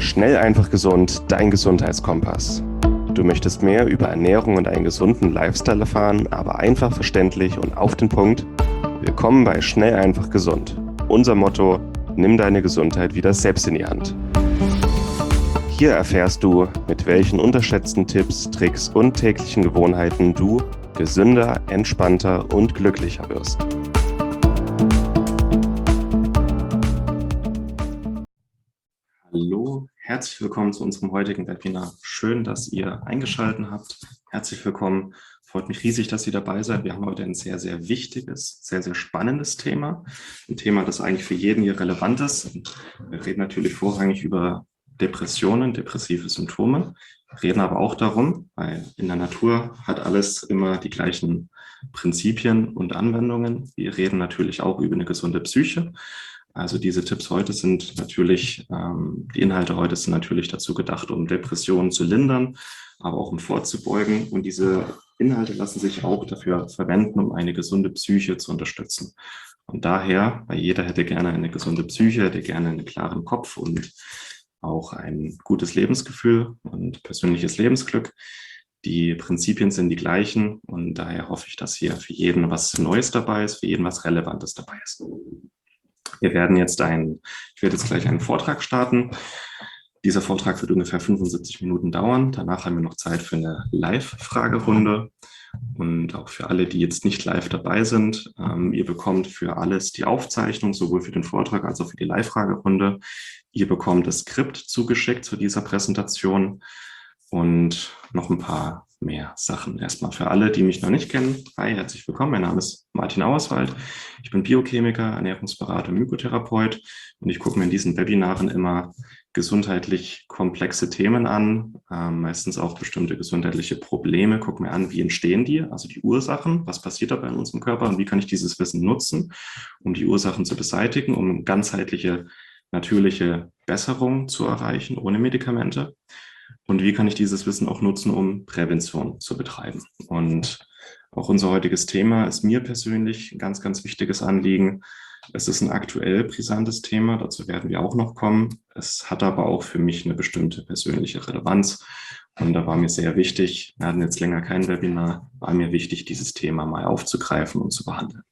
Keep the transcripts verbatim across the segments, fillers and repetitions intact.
Schnell, einfach, gesund, dein Gesundheitskompass. Du möchtest mehr über Ernährung und einen gesunden Lifestyle erfahren, aber einfach verständlich und auf den Punkt? Willkommen bei Schnell, einfach, gesund. Unser Motto: Nimm deine Gesundheit wieder selbst in die Hand. Hier erfährst du, mit welchen unterschätzten Tipps, Tricks und täglichen Gewohnheiten du gesünder, entspannter und glücklicher wirst. Hallo, herzlich willkommen zu unserem heutigen Webinar. Schön, dass ihr eingeschaltet habt. Herzlich willkommen. Freut mich riesig, dass ihr dabei seid. Wir haben heute ein sehr, sehr wichtiges, sehr, sehr spannendes Thema. Ein Thema, das eigentlich für jeden hier relevant ist. Wir reden natürlich vorrangig über Depressionen, depressive Symptome. Wir reden aber auch darum, weil in der Natur hat alles immer die gleichen Prinzipien und Anwendungen. Wir reden natürlich auch über eine gesunde Psyche. Also diese Tipps heute sind natürlich, ähm, die Inhalte heute sind natürlich dazu gedacht, um Depressionen zu lindern, aber auch um vorzubeugen. Und diese Inhalte lassen sich auch dafür verwenden, um eine gesunde Psyche zu unterstützen. Und daher, weil jeder hätte gerne eine gesunde Psyche, hätte gerne einen klaren Kopf und auch ein gutes Lebensgefühl und persönliches Lebensglück. Die Prinzipien sind die gleichen und daher hoffe ich, dass hier für jeden was Neues dabei ist, für jeden was Relevantes dabei ist. Wir werden jetzt ein, ich werde jetzt gleich einen Vortrag starten. Dieser Vortrag wird ungefähr fünfundsiebzig Minuten dauern. Danach haben wir noch Zeit für eine Live-Fragerunde. Und auch für alle, die jetzt nicht live dabei sind, ähm, ihr bekommt für alles die Aufzeichnung, sowohl für den Vortrag als auch für die Live-Fragerunde. Ihr bekommt das Skript zugeschickt zu dieser Präsentation und noch ein paar mehr Sachen. Erstmal für alle, die mich noch nicht kennen. Hi, herzlich willkommen. Mein Name ist Martin Auerswald. Ich bin Biochemiker, Ernährungsberater, Mykotherapeut und ich gucke mir in diesen Webinaren immer gesundheitlich komplexe Themen an, äh, meistens auch bestimmte gesundheitliche Probleme. Gucke mir an, wie entstehen die, also die Ursachen, was passiert dabei in unserem Körper und wie kann ich dieses Wissen nutzen, um die Ursachen zu beseitigen, um ganzheitliche, natürliche Besserung zu erreichen ohne Medikamente. Und wie kann ich dieses Wissen auch nutzen, um Prävention zu betreiben? Und auch unser heutiges Thema ist mir persönlich ein ganz, ganz wichtiges Anliegen. Es ist ein aktuell brisantes Thema, dazu werden wir auch noch kommen. Es hat aber auch für mich eine bestimmte persönliche Relevanz. Und da war mir sehr wichtig, wir hatten jetzt länger kein Webinar, war mir wichtig, dieses Thema mal aufzugreifen und zu behandeln.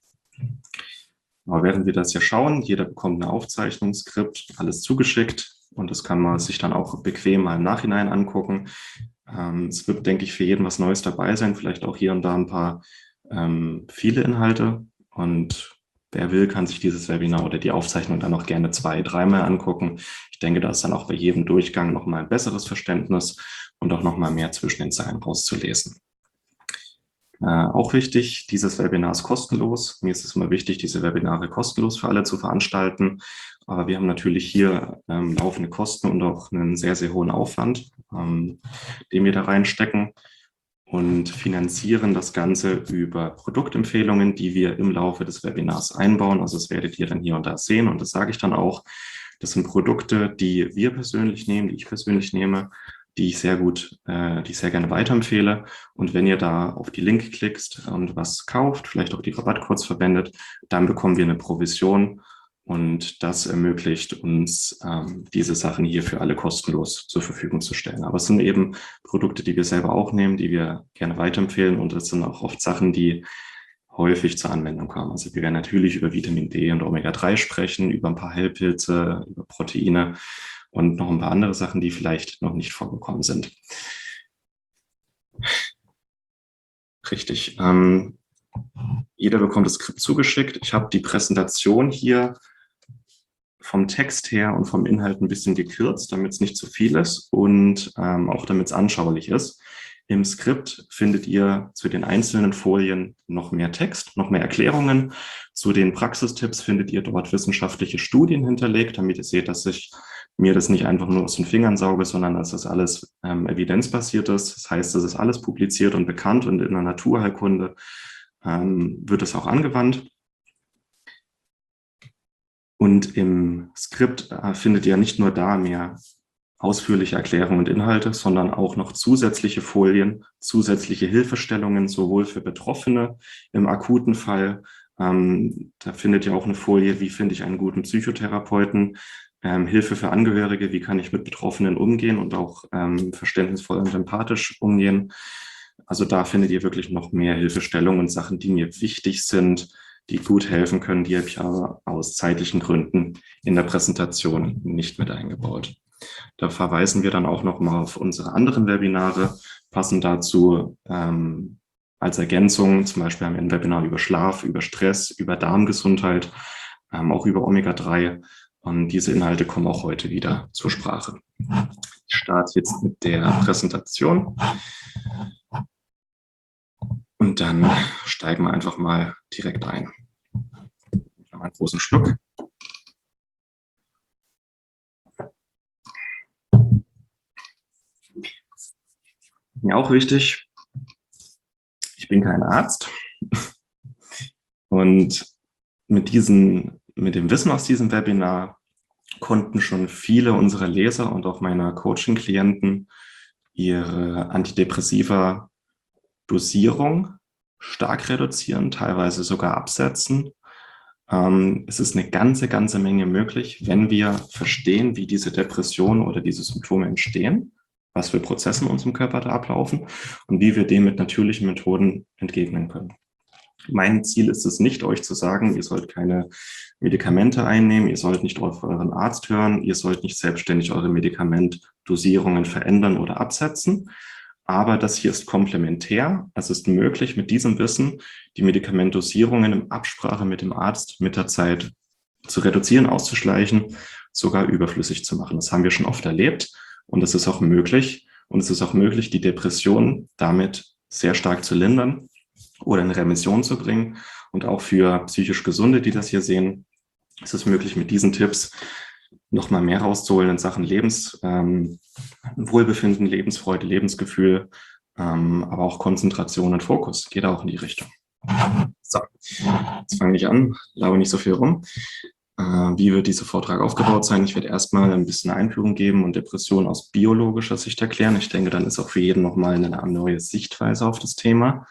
Aber während wir das ja schauen, jeder bekommt ein Aufzeichnungsskript, alles zugeschickt. Und das kann man sich dann auch bequem mal im Nachhinein angucken. Ähm, es wird, denke ich, für jeden was Neues dabei sein, vielleicht auch hier und da ein paar ähm, viele Inhalte. Und wer will, kann sich dieses Webinar oder die Aufzeichnung dann auch gerne zwei, dreimal angucken. Ich denke, da ist dann auch bei jedem Durchgang nochmal ein besseres Verständnis und auch nochmal mehr zwischen den Zeilen rauszulesen. Äh, auch wichtig, dieses Webinar ist kostenlos. Mir ist es immer wichtig, diese Webinare kostenlos für alle zu veranstalten. Aber wir haben natürlich hier ähm, laufende Kosten und auch einen sehr, sehr hohen Aufwand, ähm, den wir da reinstecken und finanzieren das Ganze über Produktempfehlungen, die wir im Laufe des Webinars einbauen. Also das werdet ihr dann hier und da sehen und das sage ich dann auch. Das sind Produkte, die wir persönlich nehmen, die ich persönlich nehme, die ich sehr gut, äh, die ich sehr gerne weiterempfehle. Und wenn ihr da auf die Link klickst und was kauft, vielleicht auch die Rabattcodes verwendet, dann bekommen wir eine Provision. Und das ermöglicht uns, ähm, diese Sachen hier für alle kostenlos zur Verfügung zu stellen. Aber es sind eben Produkte, die wir selber auch nehmen, die wir gerne weiterempfehlen. Und es sind auch oft Sachen, die häufig zur Anwendung kommen. Also wir werden natürlich über Vitamin D und Omega drei sprechen, über ein paar Heilpilze, über Proteine und noch ein paar andere Sachen, die vielleicht noch nicht vorgekommen sind. Richtig. Ähm, jeder bekommt das Skript zugeschickt. Ich habe die Präsentation hier vom Text her und vom Inhalt ein bisschen gekürzt, damit es nicht zu viel ist und ähm, auch damit es anschaulich ist. Im Skript findet ihr zu den einzelnen Folien noch mehr Text, noch mehr Erklärungen. Zu den Praxistipps findet ihr dort wissenschaftliche Studien hinterlegt, damit ihr seht, dass ich mir das nicht einfach nur aus den Fingern sauge, sondern dass das alles ähm, evidenzbasiert ist. Das heißt, es ist alles publiziert und bekannt und in der Naturheilkunde ähm, wird es auch angewandt. Und im Skript äh, findet ihr nicht nur da mehr ausführliche Erklärungen und Inhalte, sondern auch noch zusätzliche Folien, zusätzliche Hilfestellungen, sowohl für Betroffene im akuten Fall. Ähm, da findet ihr auch eine Folie, wie finde ich einen guten Psychotherapeuten. ähm, Hilfe für Angehörige, wie kann ich mit Betroffenen umgehen und auch ähm, verständnisvoll und empathisch umgehen. Also da findet ihr wirklich noch mehr Hilfestellungen und Sachen, die mir wichtig sind, die gut helfen können. Die habe ich aber aus zeitlichen Gründen in der Präsentation nicht mit eingebaut. Da verweisen wir dann auch noch mal auf unsere anderen Webinare, passend dazu ähm, als Ergänzung. Zum Beispiel haben wir ein Webinar über Schlaf, über Stress, über Darmgesundheit, ähm, auch über Omega drei. Und diese Inhalte kommen auch heute wieder zur Sprache. Ich starte jetzt mit der Präsentation. Und dann steigen wir einfach mal direkt ein. Noch einen großen Schluck. Mir auch wichtig, ich bin kein Arzt. Und mit, diesen, mit dem Wissen aus diesem Webinar konnten schon viele unserer Leser und auch meiner Coaching-Klienten ihre Antidepressiva-Dosierung stark reduzieren, teilweise sogar absetzen. Ähm, es ist eine ganze, ganze Menge möglich, wenn wir verstehen, wie diese Depressionen oder diese Symptome entstehen, was für Prozesse in unserem Körper da ablaufen und wie wir dem mit natürlichen Methoden entgegnen können. Mein Ziel ist es nicht, euch zu sagen, ihr sollt keine Medikamente einnehmen, ihr sollt nicht auf euren Arzt hören, ihr sollt nicht selbstständig eure Medikamentdosierungen verändern oder absetzen. Aber das hier ist komplementär. Es ist möglich, mit diesem Wissen die Medikamentdosierungen in Absprache mit dem Arzt mit der Zeit zu reduzieren, auszuschleichen, sogar überflüssig zu machen. Das haben wir schon oft erlebt und es ist auch möglich. Und es ist auch möglich, die Depression damit sehr stark zu lindern oder in Remission zu bringen. Und auch für psychisch Gesunde, die das hier sehen, ist es möglich, mit diesen Tipps noch mal mehr rauszuholen in Sachen Lebens, ähm, Wohlbefinden, Lebensfreude, Lebensgefühl, ähm, aber auch Konzentration und Fokus. Geht auch in die Richtung. So, jetzt fange ich an, laube nicht so viel rum. Äh, wie wird dieser Vortrag aufgebaut sein? Ich werde erstmal ein bisschen Einführung geben und Depression aus biologischer Sicht erklären. Ich denke, dann ist auch für jeden nochmal eine neue Sichtweise auf das Thema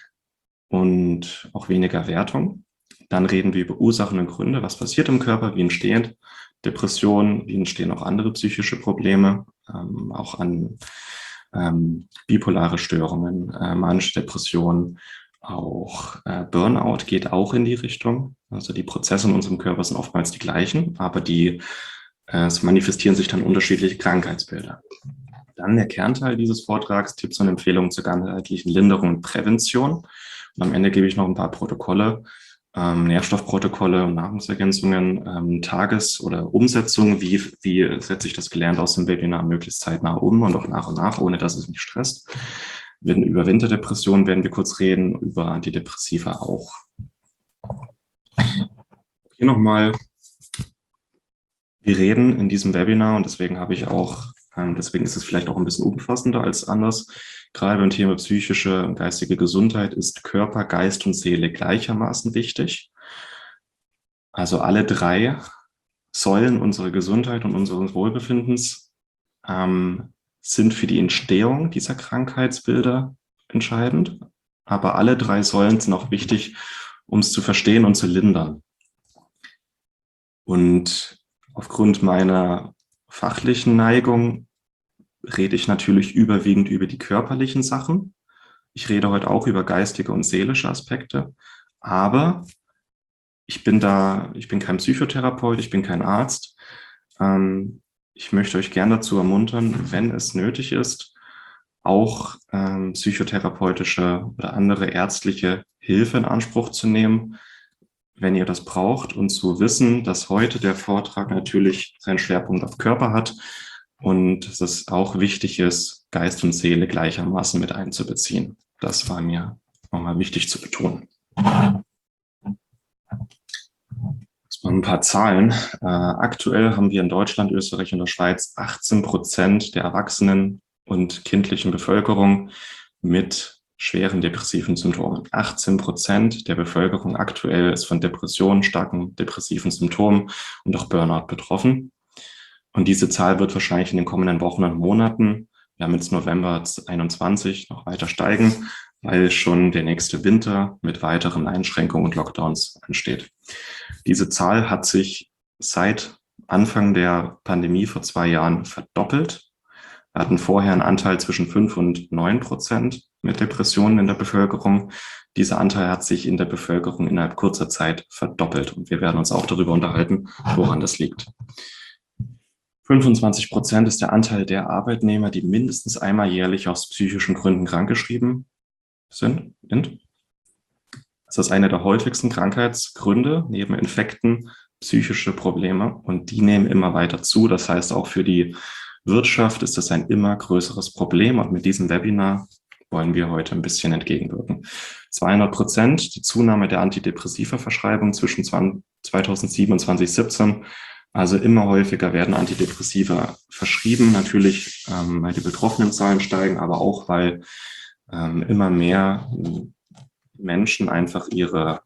und auch weniger Wertung. Dann reden wir über Ursachen und Gründe, was passiert im Körper, wie entsteht Depressionen, wie entstehen auch andere psychische Probleme, ähm, auch an ähm, bipolare Störungen, äh, manische Depressionen, auch äh, Burnout geht auch in die Richtung. Also die Prozesse in unserem Körper sind oftmals die gleichen, aber die äh, es manifestieren sich dann unterschiedliche Krankheitsbilder. Dann der Kernteil dieses Vortrags, Tipps und Empfehlungen zur ganzheitlichen Linderung und Prävention. Und am Ende gebe ich noch ein paar Protokolle, ähm, Nährstoffprotokolle und Nahrungsergänzungen, ähm, Tages- oder Umsetzung, wie, wie setze ich das gelernt aus dem Webinar möglichst zeitnah um und auch nach und nach, ohne dass es mich stresst. Über Winterdepressionen werden wir kurz reden, über Antidepressiva auch. Hier nochmal, wir reden in diesem Webinar und deswegen habe ich auch, ähm, deswegen ist es vielleicht auch ein bisschen umfassender als anders. Gerade beim Thema psychische und geistige Gesundheit ist Körper, Geist und Seele gleichermaßen wichtig. Also alle drei Säulen unserer Gesundheit und unseres Wohlbefindens ähm, sind für die Entstehung dieser Krankheitsbilder entscheidend. Aber alle drei Säulen sind auch wichtig, um es zu verstehen und zu lindern. Und aufgrund meiner fachlichen Neigung rede ich natürlich überwiegend über die körperlichen Sachen. Ich rede heute auch über geistige und seelische Aspekte, aber ich bin da, ich bin kein Psychotherapeut, ich bin kein Arzt. Ähm, ich möchte euch gerne dazu ermuntern, wenn es nötig ist, auch ähm, psychotherapeutische oder andere ärztliche Hilfe in Anspruch zu nehmen, wenn ihr das braucht, und zu wissen, dass heute der Vortrag natürlich seinen Schwerpunkt auf Körper hat und dass es auch wichtig ist, Geist und Seele gleichermaßen mit einzubeziehen. Das war mir nochmal wichtig zu betonen. Das waren ein paar Zahlen. Äh, aktuell haben wir in Deutschland, Österreich und der Schweiz achtzehn Prozent der Erwachsenen und kindlichen Bevölkerung mit schweren depressiven Symptomen. achtzehn Prozent der Bevölkerung aktuell ist von Depressionen, starken depressiven Symptomen und auch Burnout betroffen. Und diese Zahl wird wahrscheinlich in den kommenden Wochen und Monaten, wir haben jetzt November einundzwanzig, noch weiter steigen, weil schon der nächste Winter mit weiteren Einschränkungen und Lockdowns ansteht. Diese Zahl hat sich seit Anfang der Pandemie vor zwei Jahren verdoppelt. Wir hatten vorher einen Anteil zwischen fünf und neun Prozent mit Depressionen in der Bevölkerung. Dieser Anteil hat sich in der Bevölkerung innerhalb kurzer Zeit verdoppelt. Und wir werden uns auch darüber unterhalten, woran das liegt. fünfundzwanzig Prozent ist der Anteil der Arbeitnehmer, die mindestens einmal jährlich aus psychischen Gründen krankgeschrieben sind. Das ist eine der häufigsten Krankheitsgründe neben Infekten, psychische Probleme, und die nehmen immer weiter zu. Das heißt, auch für die Wirtschaft ist das ein immer größeres Problem, und mit diesem Webinar wollen wir heute ein bisschen entgegenwirken. zweihundert Prozent die Zunahme der Antidepressiva-Verschreibung zwischen zweitausendsieben und zweitausendsiebzehn. Also immer häufiger werden Antidepressiva verschrieben, natürlich, ähm, weil die Betroffenenzahlen steigen, aber auch, weil ähm, immer mehr Menschen einfach ihre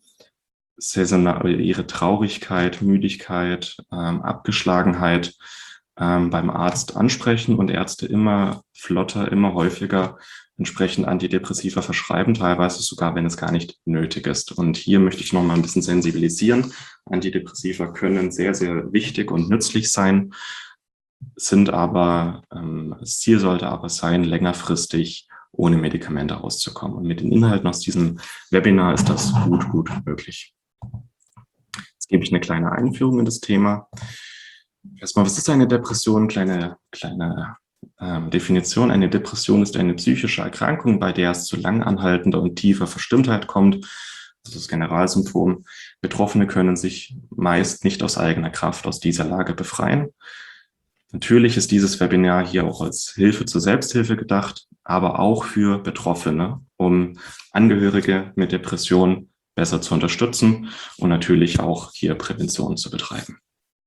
ihre Traurigkeit, Müdigkeit, ähm, Abgeschlagenheit ähm, beim Arzt ansprechen und Ärzte immer flotter, immer häufiger entsprechend Antidepressiva verschreiben, teilweise sogar, wenn es gar nicht nötig ist. Und hier möchte ich noch mal ein bisschen sensibilisieren. Antidepressiva können sehr, sehr wichtig und nützlich sein, sind aber, ähm, das Ziel sollte aber sein, längerfristig ohne Medikamente auszukommen. Und mit den Inhalten aus diesem Webinar ist das gut, gut möglich. Jetzt gebe ich eine kleine Einführung in das Thema. Erstmal, was ist eine Depression? Kleine, kleine ähm, Definition. Eine Depression ist eine psychische Erkrankung, bei der es zu lang anhaltender und tiefer Verstimmtheit kommt. Das ist das Generalsymptom. Betroffene können sich meist nicht aus eigener Kraft aus dieser Lage befreien. Natürlich ist dieses Webinar hier auch als Hilfe zur Selbsthilfe gedacht, aber auch für Betroffene, um Angehörige mit Depressionen besser zu unterstützen und natürlich auch hier Prävention zu betreiben.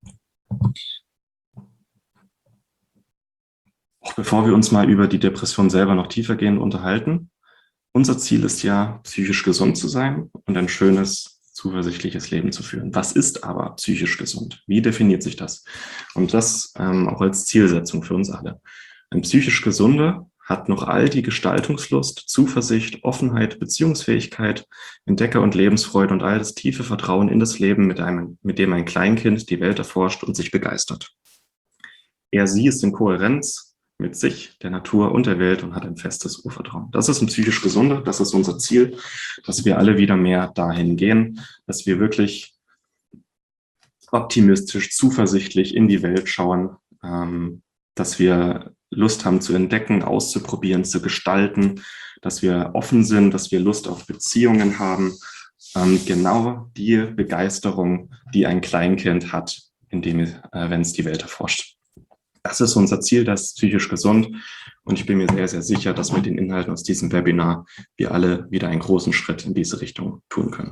Auch bevor wir uns mal über die Depression selber noch tiefergehend unterhalten, unser Ziel ist ja, psychisch gesund zu sein und ein schönes, zuversichtliches Leben zu führen. Was ist aber psychisch gesund? Wie definiert sich das? Und das ähm, auch als Zielsetzung für uns alle. Ein psychisch Gesunder hat noch all die Gestaltungslust, Zuversicht, Offenheit, Beziehungsfähigkeit, Entdecker- und Lebensfreude und all das tiefe Vertrauen in das Leben, mit, einem, mit dem ein Kleinkind die Welt erforscht und sich begeistert. Er, sie ist in Kohärenz mit sich, der Natur und der Welt und hat ein festes Urvertrauen. Das ist ein psychisch Gesunder, das ist unser Ziel, dass wir alle wieder mehr dahin gehen, dass wir wirklich optimistisch, zuversichtlich in die Welt schauen, ähm, dass wir Lust haben zu entdecken, auszuprobieren, zu gestalten, dass wir offen sind, dass wir Lust auf Beziehungen haben. Ähm, genau die Begeisterung, die ein Kleinkind hat, indem, äh, wenn es die Welt erforscht. Das ist unser Ziel, das ist psychisch gesund. Und ich bin mir sehr, sehr sicher, dass mit den Inhalten aus diesem Webinar wir alle wieder einen großen Schritt in diese Richtung tun können.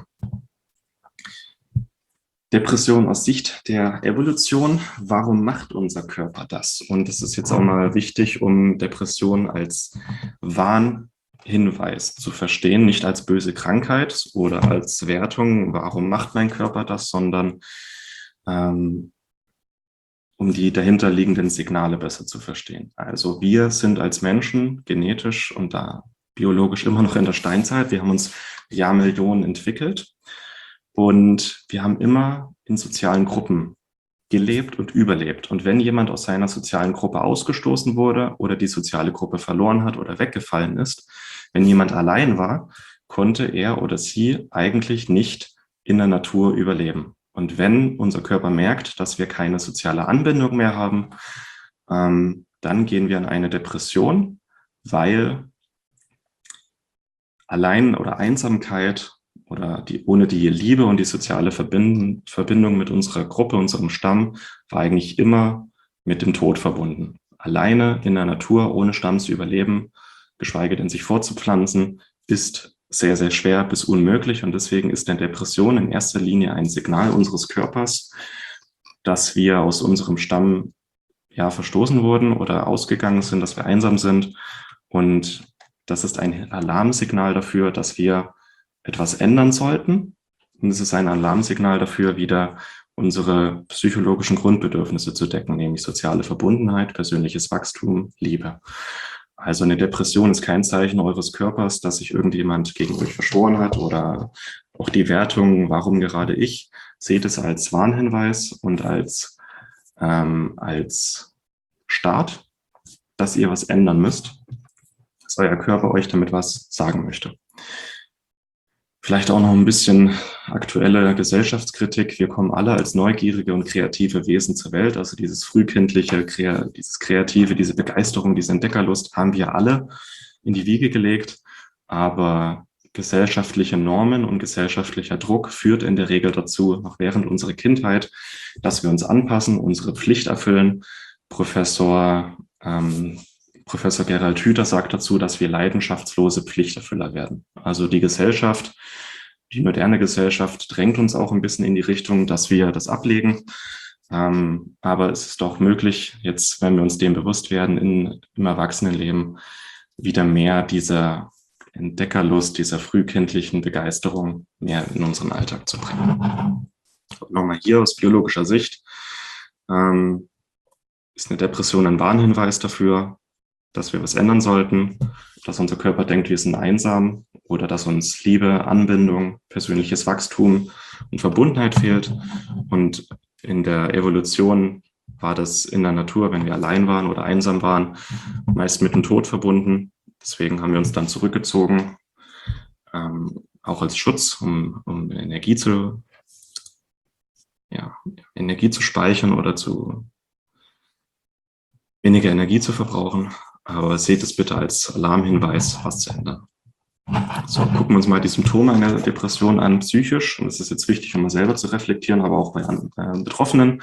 Depression aus Sicht der Evolution. Warum macht unser Körper das? Und das ist jetzt auch mal wichtig, um Depression als Warnhinweis zu verstehen, nicht als böse Krankheit oder als Wertung, warum macht mein Körper das, sondern ähm, um die dahinterliegenden Signale besser zu verstehen. Also wir sind als Menschen genetisch und da biologisch immer noch in der Steinzeit. Wir haben uns Jahrmillionen entwickelt. Und wir haben immer in sozialen Gruppen gelebt und überlebt. Und wenn jemand aus seiner sozialen Gruppe ausgestoßen wurde oder die soziale Gruppe verloren hat oder weggefallen ist, wenn jemand allein war, konnte er oder sie eigentlich nicht in der Natur überleben. Und wenn unser Körper merkt, dass wir keine soziale Anbindung mehr haben, ähm, dann gehen wir in eine Depression, weil allein oder Einsamkeit oder die, ohne die Liebe und die soziale Verbind Verbindung mit unserer Gruppe, unserem Stamm, war eigentlich immer mit dem Tod verbunden. Alleine in der Natur, ohne Stamm zu überleben, geschweige denn sich fortzupflanzen, ist sehr, sehr schwer bis unmöglich. Und deswegen ist eine Depression in erster Linie ein Signal unseres Körpers, dass wir aus unserem Stamm ja verstoßen wurden oder ausgegangen sind, dass wir einsam sind. Und das ist ein Alarmsignal dafür, dass wir etwas ändern sollten. Und es ist ein Alarmsignal dafür, wieder unsere psychologischen Grundbedürfnisse zu decken, nämlich soziale Verbundenheit, persönliches Wachstum, Liebe. Also eine Depression ist kein Zeichen eures Körpers, dass sich irgendjemand gegen euch verschworen hat oder auch die Wertung, warum gerade ich. Seht es als Warnhinweis und als ähm, als Start, dass ihr was ändern müsst, dass euer Körper euch damit was sagen möchte. Vielleicht auch noch ein bisschen aktuelle Gesellschaftskritik. Wir kommen alle als neugierige und kreative Wesen zur Welt. Also dieses frühkindliche, dieses Kreative, diese Begeisterung, diese Entdeckerlust haben wir alle in die Wiege gelegt. Aber gesellschaftliche Normen und gesellschaftlicher Druck führt in der Regel dazu, noch während unserer Kindheit, dass wir uns anpassen, unsere Pflicht erfüllen. Professor, ähm, Professor Gerald Hüther sagt dazu, dass wir leidenschaftslose Pflichterfüller werden. Also die Gesellschaft, die moderne Gesellschaft drängt uns auch ein bisschen in die Richtung, dass wir das ablegen. Ähm, aber es ist auch möglich, jetzt, wenn wir uns dem bewusst werden, in, im Erwachsenenleben wieder mehr dieser Entdeckerlust, dieser frühkindlichen Begeisterung mehr in unseren Alltag zu bringen. Nochmal hier aus biologischer Sicht ähm, ist eine Depression ein Warnhinweis dafür, dass wir was ändern sollten, dass unser Körper denkt, wir sind einsam oder dass uns Liebe, Anbindung, persönliches Wachstum und Verbundenheit fehlt. Und in der Evolution war das in der Natur, wenn wir allein waren oder einsam waren, meist mit dem Tod verbunden. Deswegen haben wir uns dann zurückgezogen, ähm, auch als Schutz, um, um Energie zu, ja, Energie zu speichern oder zu weniger Energie zu verbrauchen. Aber seht es bitte als Alarmhinweis, was zu ändern. So, gucken wir uns mal die Symptome einer Depression an, psychisch. Und das ist jetzt wichtig, um mal selber zu reflektieren, aber auch bei äh, Betroffenen.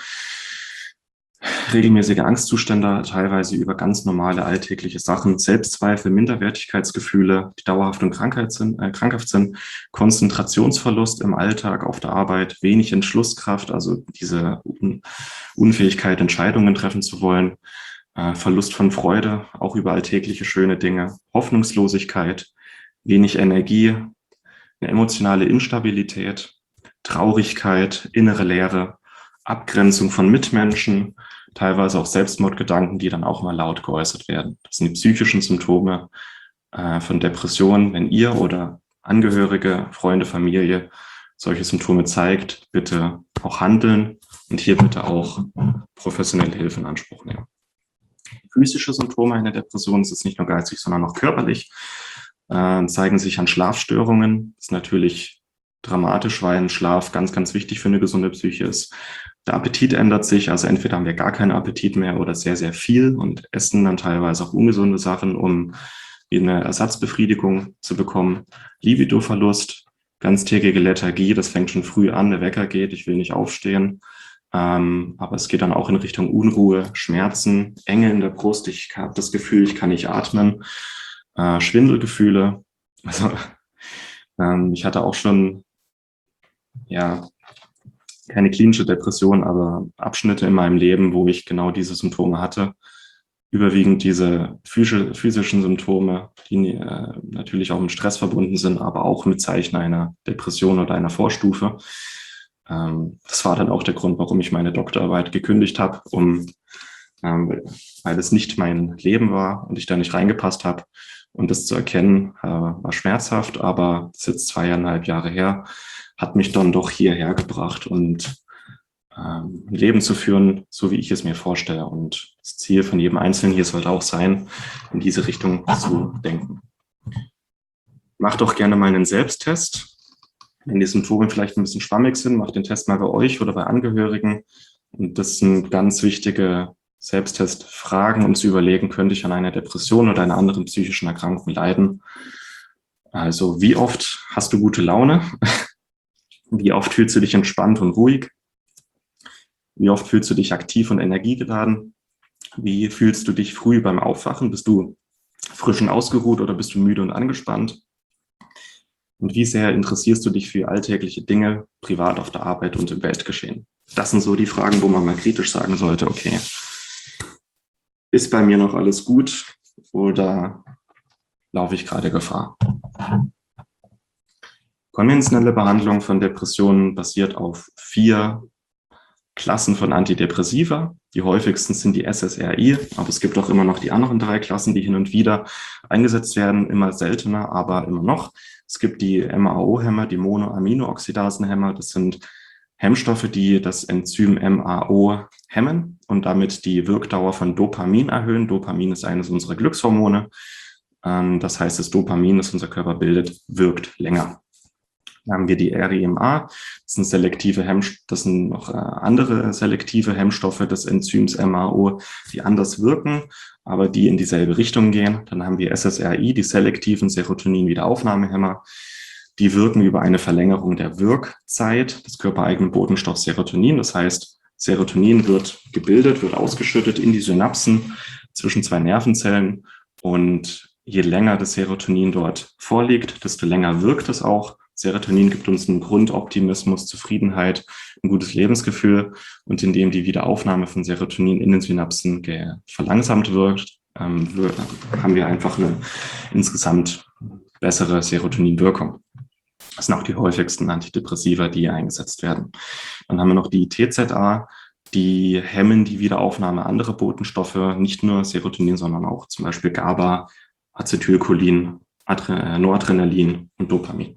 Regelmäßige Angstzustände, teilweise über ganz normale alltägliche Sachen, Selbstzweifel, Minderwertigkeitsgefühle, die dauerhaft und Krankheit sind, äh, krankhaft sind, Konzentrationsverlust im Alltag, auf der Arbeit, wenig Entschlusskraft, also diese Un Unfähigkeit, Entscheidungen treffen zu wollen, äh, Verlust von Freude, auch über alltägliche schöne Dinge, Hoffnungslosigkeit, wenig Energie, eine emotionale Instabilität, Traurigkeit, innere Leere, Abgrenzung von Mitmenschen, teilweise auch Selbstmordgedanken, die dann auch mal laut geäußert werden. Das sind die psychischen Symptome äh, von Depressionen. Wenn ihr oder Angehörige, Freunde, Familie solche Symptome zeigt, bitte auch handeln und hier bitte auch professionelle Hilfe in Anspruch nehmen. Physische Symptome einer Depression, das ist nicht nur geistig, sondern auch körperlich, äh, zeigen sich an Schlafstörungen. Das ist natürlich dramatisch, weil ein Schlaf ganz, ganz wichtig für eine gesunde Psyche ist. Der Appetit ändert sich, also entweder haben wir gar keinen Appetit mehr oder sehr, sehr viel und essen dann teilweise auch ungesunde Sachen, um eine Ersatzbefriedigung zu bekommen. Libidoverlust, ganztägige Lethargie, das fängt schon früh an, der Wecker geht, ich will nicht aufstehen. Ähm, aber es geht dann auch in Richtung Unruhe, Schmerzen, Enge in der Brust, ich habe das Gefühl, ich kann nicht atmen, äh, Schwindelgefühle. Also ähm, ich hatte auch schon, ja, keine klinische Depression, aber Abschnitte in meinem Leben, wo ich genau diese Symptome hatte. Überwiegend diese physischen Symptome, die äh, natürlich auch mit Stress verbunden sind, aber auch mit Zeichen einer Depression oder einer Vorstufe. Ähm, das war dann auch der Grund, warum ich meine Doktorarbeit gekündigt habe, um, ähm, weil es nicht mein Leben war und ich da nicht reingepasst habe. Und das zu erkennen, äh, war schmerzhaft, aber das ist jetzt zweieinhalb Jahre her, hat mich dann doch hierher gebracht und ähm, ein Leben zu führen, so wie ich es mir vorstelle. Und das Ziel von jedem Einzelnen hier sollte auch sein, in diese Richtung zu denken. Macht doch gerne mal einen Selbsttest. Wenn die Symptome vielleicht ein bisschen schwammig sind, macht den Test mal bei euch oder bei Angehörigen. Und das sind ganz wichtige Selbsttestfragen, um zu überlegen, könnte ich an einer Depression oder einer anderen psychischen Erkrankung leiden. Also wie oft hast du gute Laune? Wie oft fühlst du dich entspannt und ruhig? Wie oft fühlst du dich aktiv und energiegeladen? Wie fühlst du dich früh beim Aufwachen? Bist du frisch und ausgeruht oder bist du müde und angespannt? Und wie sehr interessierst du dich für alltägliche Dinge, privat auf der Arbeit und im Weltgeschehen? Das sind so die Fragen, wo man mal kritisch sagen sollte, okay, ist bei mir noch alles gut oder laufe ich gerade Gefahr? Konventionelle Behandlung von Depressionen basiert auf vier Klassen von Antidepressiva. Die häufigsten sind die S S R I, aber es gibt auch immer noch die anderen drei Klassen, die hin und wieder eingesetzt werden, immer seltener, aber immer noch. Es gibt die M A O-Hämmer, die Monoaminooxidasen-Hämmer. Das sind Hemmstoffe, die das Enzym M A O hemmen und damit die Wirkdauer von Dopamin erhöhen. Dopamin ist eines unserer Glückshormone. Das heißt, das Dopamin, das unser Körper bildet, wirkt länger. Dann haben wir die R I M A, das sind selektive Hemmstoffe, das sind noch andere selektive Hemmstoffe des Enzyms M A O, die anders wirken, aber die in dieselbe Richtung gehen. Dann haben wir S S R I, die selektiven Serotonin-Wiederaufnahmehämmer. Die wirken über eine Verlängerung der Wirkzeit des körpereigenen Botenstoffs Serotonin. Das heißt, Serotonin wird gebildet, wird ausgeschüttet in die Synapsen zwischen zwei Nervenzellen. Und je länger das Serotonin dort vorliegt, desto länger wirkt es auch. Serotonin gibt uns einen Grundoptimismus, Zufriedenheit, ein gutes Lebensgefühl. Und indem die Wiederaufnahme von Serotonin in den Synapsen verlangsamt wirkt, ähm, haben wir einfach eine insgesamt bessere Serotoninwirkung. Das sind auch die häufigsten Antidepressiva, die eingesetzt werden. Dann haben wir noch die T Z A, die hemmen die Wiederaufnahme anderer Botenstoffe, nicht nur Serotonin, sondern auch zum Beispiel GABA, Acetylcholin, Adre- Noradrenalin und Dopamin.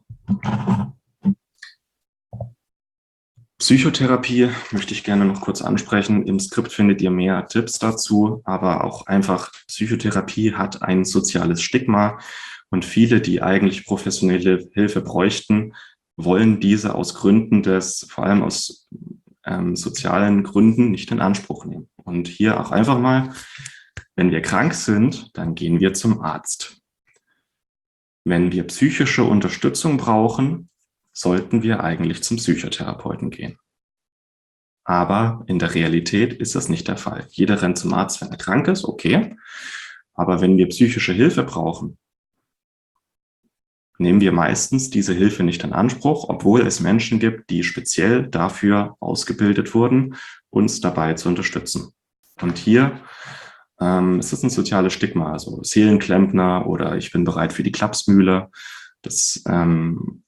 Psychotherapie möchte ich gerne noch kurz ansprechen. Im Skript findet ihr mehr Tipps dazu, aber auch einfach Psychotherapie hat ein soziales Stigma und viele, die eigentlich professionelle Hilfe bräuchten, wollen diese aus Gründen des, vor allem aus ähm, sozialen Gründen, nicht in Anspruch nehmen. Und hier auch einfach mal, wenn wir krank sind, dann gehen wir zum Arzt. Wenn wir psychische Unterstützung brauchen, sollten wir eigentlich zum Psychotherapeuten gehen. Aber in der Realität ist das nicht der Fall. Jeder rennt zum Arzt, wenn er krank ist, okay. Aber wenn wir psychische Hilfe brauchen, nehmen wir meistens diese Hilfe nicht in Anspruch, obwohl es Menschen gibt, die speziell dafür ausgebildet wurden, uns dabei zu unterstützen. Und hier ähm, ist es ein soziales Stigma, also Seelenklempner oder ich bin bereit für die Klapsmühle. Das ähm,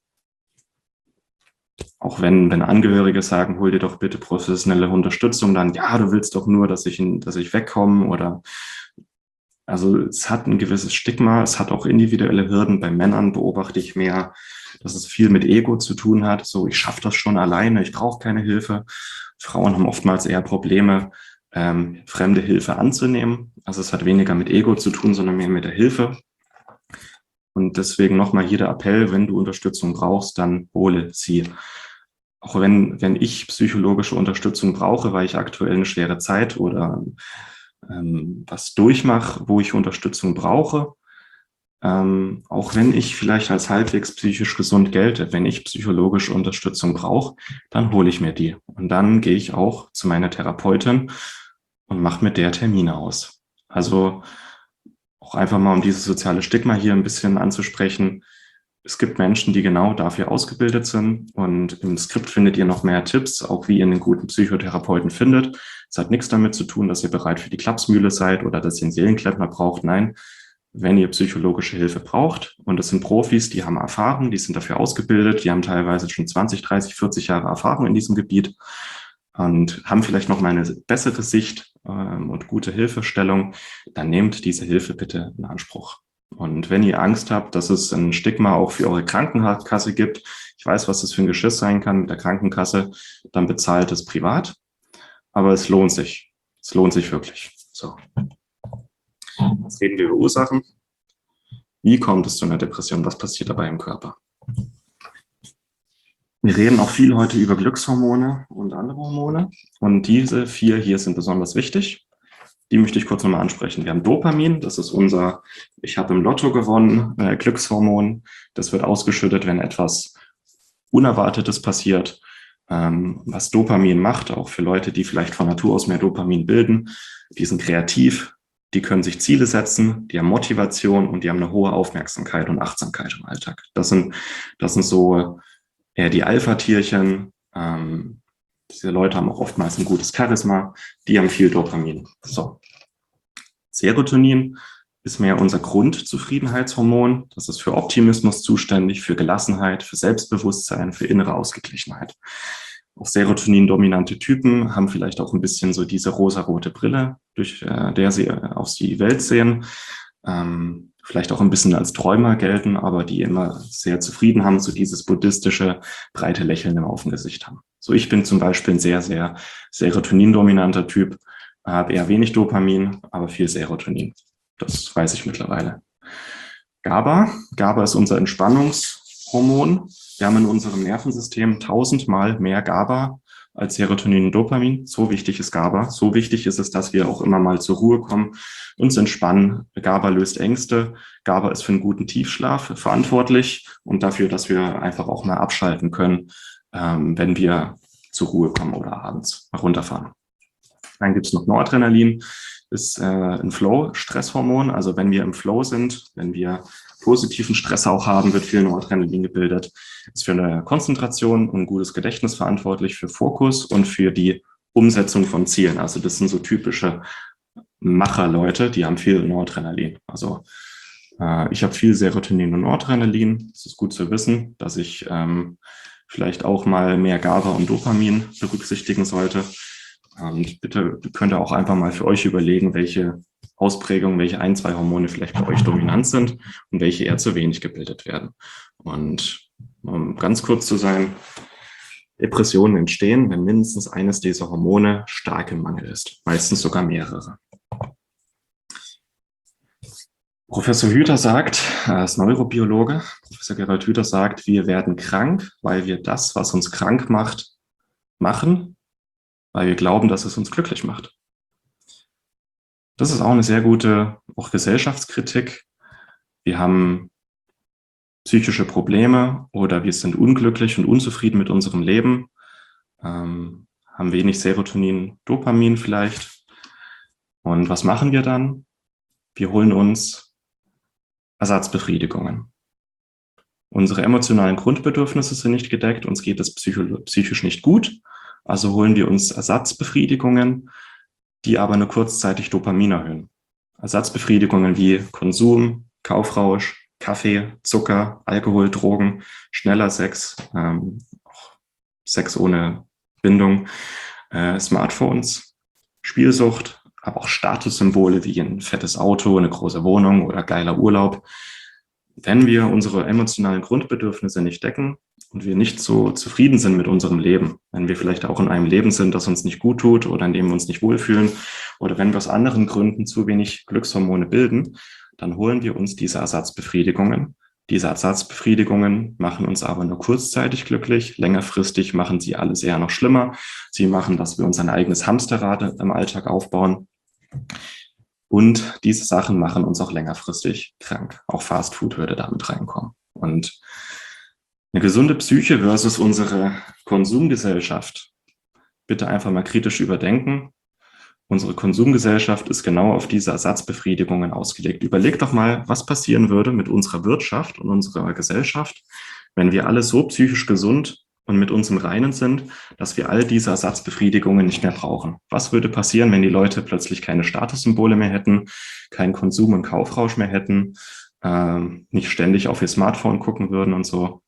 Auch wenn, wenn Angehörige sagen, hol dir doch bitte professionelle Unterstützung, dann, ja, du willst doch nur, dass ich, dass ich wegkomme oder, also es hat ein gewisses Stigma, es hat auch individuelle Hürden. Bei Männern beobachte ich mehr, dass es viel mit Ego zu tun hat, so ich schaffe das schon alleine, ich brauche keine Hilfe. Frauen haben oftmals eher Probleme, ähm, fremde Hilfe anzunehmen. Also es hat weniger mit Ego zu tun, sondern mehr mit der Hilfe. Und deswegen nochmal hier der Appell, wenn du Unterstützung brauchst, dann hole sie. Auch wenn, wenn ich psychologische Unterstützung brauche, weil ich aktuell eine schwere Zeit oder ähm, was durchmache, wo ich Unterstützung brauche, ähm, auch wenn ich vielleicht als halbwegs psychisch gesund gelte, wenn ich psychologische Unterstützung brauche, dann hole ich mir die. Und dann gehe ich auch zu meiner Therapeutin und mache mit der Termine aus. Also auch einfach mal, um dieses soziale Stigma hier ein bisschen anzusprechen. Es gibt Menschen, die genau dafür ausgebildet sind und im Skript findet ihr noch mehr Tipps, auch wie ihr einen guten Psychotherapeuten findet. Es hat nichts damit zu tun, dass ihr bereit für die Klapsmühle seid oder dass ihr einen Seelenklempner braucht. Nein, wenn ihr psychologische Hilfe braucht und das sind Profis, die haben Erfahrung, die sind dafür ausgebildet, die haben teilweise schon zwanzig, dreißig, vierzig Jahre Erfahrung in diesem Gebiet und haben vielleicht noch mal eine bessere Sicht ähm, und gute Hilfestellung, dann nehmt diese Hilfe bitte in Anspruch. Und wenn ihr Angst habt, dass es ein Stigma auch für eure Krankenkasse gibt, ich weiß, was das für ein Geschiss sein kann mit der Krankenkasse, dann bezahlt es privat. Aber es lohnt sich. Es lohnt sich wirklich. So. Jetzt reden wir über Ursachen. Wie kommt es zu einer Depression? Was passiert dabei im Körper? Wir reden auch viel heute über Glückshormone und andere Hormone. Und diese vier hier sind besonders wichtig. Die möchte ich kurz nochmal ansprechen. Wir haben Dopamin, das ist unser, ich habe im Lotto gewonnen, äh, Glückshormon. Das wird ausgeschüttet, wenn etwas Unerwartetes passiert. Ähm, was Dopamin macht, auch für Leute, die vielleicht von Natur aus mehr Dopamin bilden, die sind kreativ, die können sich Ziele setzen, die haben Motivation und die haben eine hohe Aufmerksamkeit und Achtsamkeit im Alltag. Das sind, das sind so eher die Alpha-Tierchen. Ähm, diese Leute haben auch oftmals ein gutes Charisma, die haben viel Dopamin. So. Serotonin ist mehr unser Grundzufriedenheitshormon. Das ist für Optimismus zuständig, für Gelassenheit, für Selbstbewusstsein, für innere Ausgeglichenheit. Auch Serotonin-dominante Typen haben vielleicht auch ein bisschen so diese rosarote Brille, durch äh, der sie äh, auf die Welt sehen. Ähm, vielleicht auch ein bisschen als Träumer gelten, aber die immer sehr zufrieden haben, so dieses buddhistische, breite Lächeln immer auf dem Gesicht haben. So, ich bin zum Beispiel ein sehr, sehr serotonin-dominanter Typ, habe eher wenig Dopamin, aber viel Serotonin. Das weiß ich mittlerweile. GABA. GABA ist unser Entspannungshormon. Wir haben in unserem Nervensystem tausendmal mehr GABA als Serotonin und Dopamin. So wichtig ist GABA. So wichtig ist es, dass wir auch immer mal zur Ruhe kommen, uns entspannen. GABA löst Ängste. GABA ist für einen guten Tiefschlaf verantwortlich und dafür, dass wir einfach auch mal abschalten können, ähm, wenn wir zur Ruhe kommen oder abends mal runterfahren. Dann gibt es noch Noradrenalin, ist äh, ein Flow-Stresshormon. Also wenn wir im Flow sind, wenn wir positiven Stress auch haben, wird viel Noradrenalin gebildet. Ist für eine Konzentration und ein gutes Gedächtnis verantwortlich, für Fokus und für die Umsetzung von Zielen. Also das sind so typische Macherleute, die haben viel Noradrenalin. Also äh, ich habe viel Serotonin und Noradrenalin. Es ist gut zu wissen, dass ich ähm, vielleicht auch mal mehr GABA und Dopamin berücksichtigen sollte. Und bitte könnt ihr auch einfach mal für euch überlegen, welche Ausprägungen, welche ein, zwei Hormone vielleicht bei euch dominant sind und welche eher zu wenig gebildet werden. Und um ganz kurz zu sein, Depressionen entstehen, wenn mindestens eines dieser Hormone stark im Mangel ist, meistens sogar mehrere. Professor Hüther sagt, er ist Neurobiologe, Professor Gerald Hüther sagt, wir werden krank, weil wir das, was uns krank macht, machen, weil wir glauben, dass es uns glücklich macht. Das ist auch eine sehr gute auch Gesellschaftskritik. Wir haben psychische Probleme oder wir sind unglücklich und unzufrieden mit unserem Leben, ähm, haben wenig Serotonin, Dopamin vielleicht. Und was machen wir dann? Wir holen uns Ersatzbefriedigungen. Unsere emotionalen Grundbedürfnisse sind nicht gedeckt, uns geht es psychisch nicht gut. Also holen wir uns Ersatzbefriedigungen, die aber nur kurzzeitig Dopamin erhöhen. Ersatzbefriedigungen wie Konsum, Kaufrausch, Kaffee, Zucker, Alkohol, Drogen, schneller Sex, ähm, Sex ohne Bindung, äh, Smartphones, Spielsucht, aber auch Statussymbole wie ein fettes Auto, eine große Wohnung oder geiler Urlaub. Wenn wir unsere emotionalen Grundbedürfnisse nicht decken und wir nicht so zufrieden sind mit unserem Leben, wenn wir vielleicht auch in einem Leben sind, das uns nicht gut tut oder in dem wir uns nicht wohlfühlen oder wenn wir aus anderen Gründen zu wenig Glückshormone bilden, dann holen wir uns diese Ersatzbefriedigungen. Diese Ersatzbefriedigungen machen uns aber nur kurzzeitig glücklich. Längerfristig machen sie alles eher noch schlimmer. Sie machen, dass wir uns ein eigenes Hamsterrad im Alltag aufbauen. Und diese Sachen machen uns auch längerfristig krank. Auch Fast Food würde damit reinkommen. Und eine gesunde Psyche versus unsere Konsumgesellschaft. Bitte einfach mal kritisch überdenken. Unsere Konsumgesellschaft ist genau auf diese Ersatzbefriedigungen ausgelegt. Überlegt doch mal, was passieren würde mit unserer Wirtschaft und unserer Gesellschaft, wenn wir alle so psychisch gesund und mit uns im Reinen sind, dass wir all diese Ersatzbefriedigungen nicht mehr brauchen. Was würde passieren, wenn die Leute plötzlich keine Statussymbole mehr hätten, keinen Konsum- und Kaufrausch mehr hätten, äh, nicht ständig auf ihr Smartphone gucken würden und so?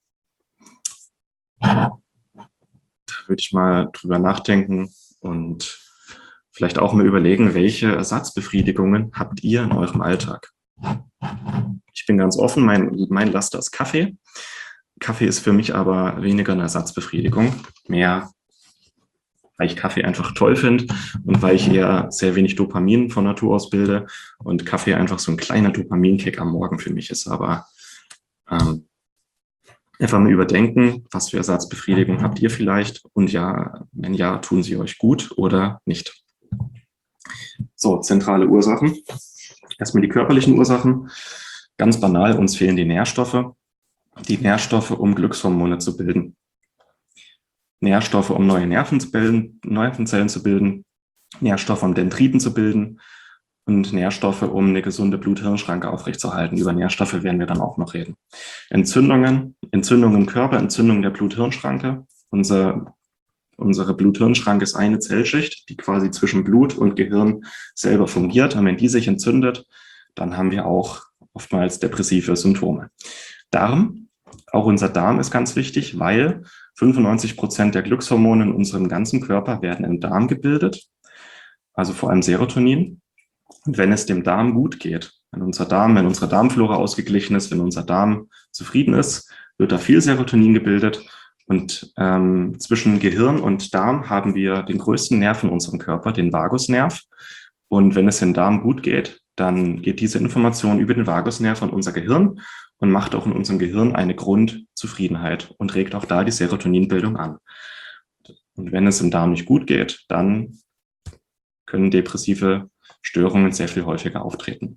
Da würde ich mal drüber nachdenken und vielleicht auch mal überlegen, welche Ersatzbefriedigungen habt ihr in eurem Alltag? Ich bin ganz offen, mein, mein Laster ist Kaffee. Kaffee ist für mich aber weniger eine Ersatzbefriedigung, mehr, weil ich Kaffee einfach toll finde und weil ich eher sehr wenig Dopamin von Natur aus bilde und Kaffee einfach so ein kleiner Dopaminkick am Morgen für mich ist. Aber ähm, einfach mal überdenken, was für Ersatzbefriedigung habt ihr vielleicht und ja, wenn ja, tun sie euch gut oder nicht. So, zentrale Ursachen. Erstmal die körperlichen Ursachen. Ganz banal, uns fehlen die Nährstoffe. Die Nährstoffe, um Glückshormone zu bilden. Nährstoffe, um neue Nervenzellen, Nervenzellen zu bilden. Nährstoffe, um Dendriten zu bilden. Und Nährstoffe, um eine gesunde Blut-Hirn-Schranke aufrechtzuerhalten. Über Nährstoffe werden wir dann auch noch reden. Entzündungen, Entzündungen im Körper, Entzündung der Blut-Hirn-Schranke. Unser Unsere Blut-Hirn-Schranke ist eine Zellschicht, die quasi zwischen Blut und Gehirn selber fungiert. Und wenn die sich entzündet, dann haben wir auch oftmals depressive Symptome. Darm, auch unser Darm ist ganz wichtig, weil fünfundneunzig Prozent der Glückshormone in unserem ganzen Körper werden im Darm gebildet, also vor allem Serotonin. Und wenn es dem Darm gut geht, wenn unser Darm, wenn unsere Darmflora ausgeglichen ist, wenn unser Darm zufrieden ist, wird da viel Serotonin gebildet. Und ähm, zwischen Gehirn und Darm haben wir den größten Nerv in unserem Körper, den Vagusnerv. Und wenn es dem Darm gut geht, dann geht diese Information über den Vagusnerv an unser Gehirn und macht auch in unserem Gehirn eine Grundzufriedenheit und regt auch da die Serotoninbildung an. Und wenn es im Darm nicht gut geht, dann können depressive Störungen sehr viel häufiger auftreten.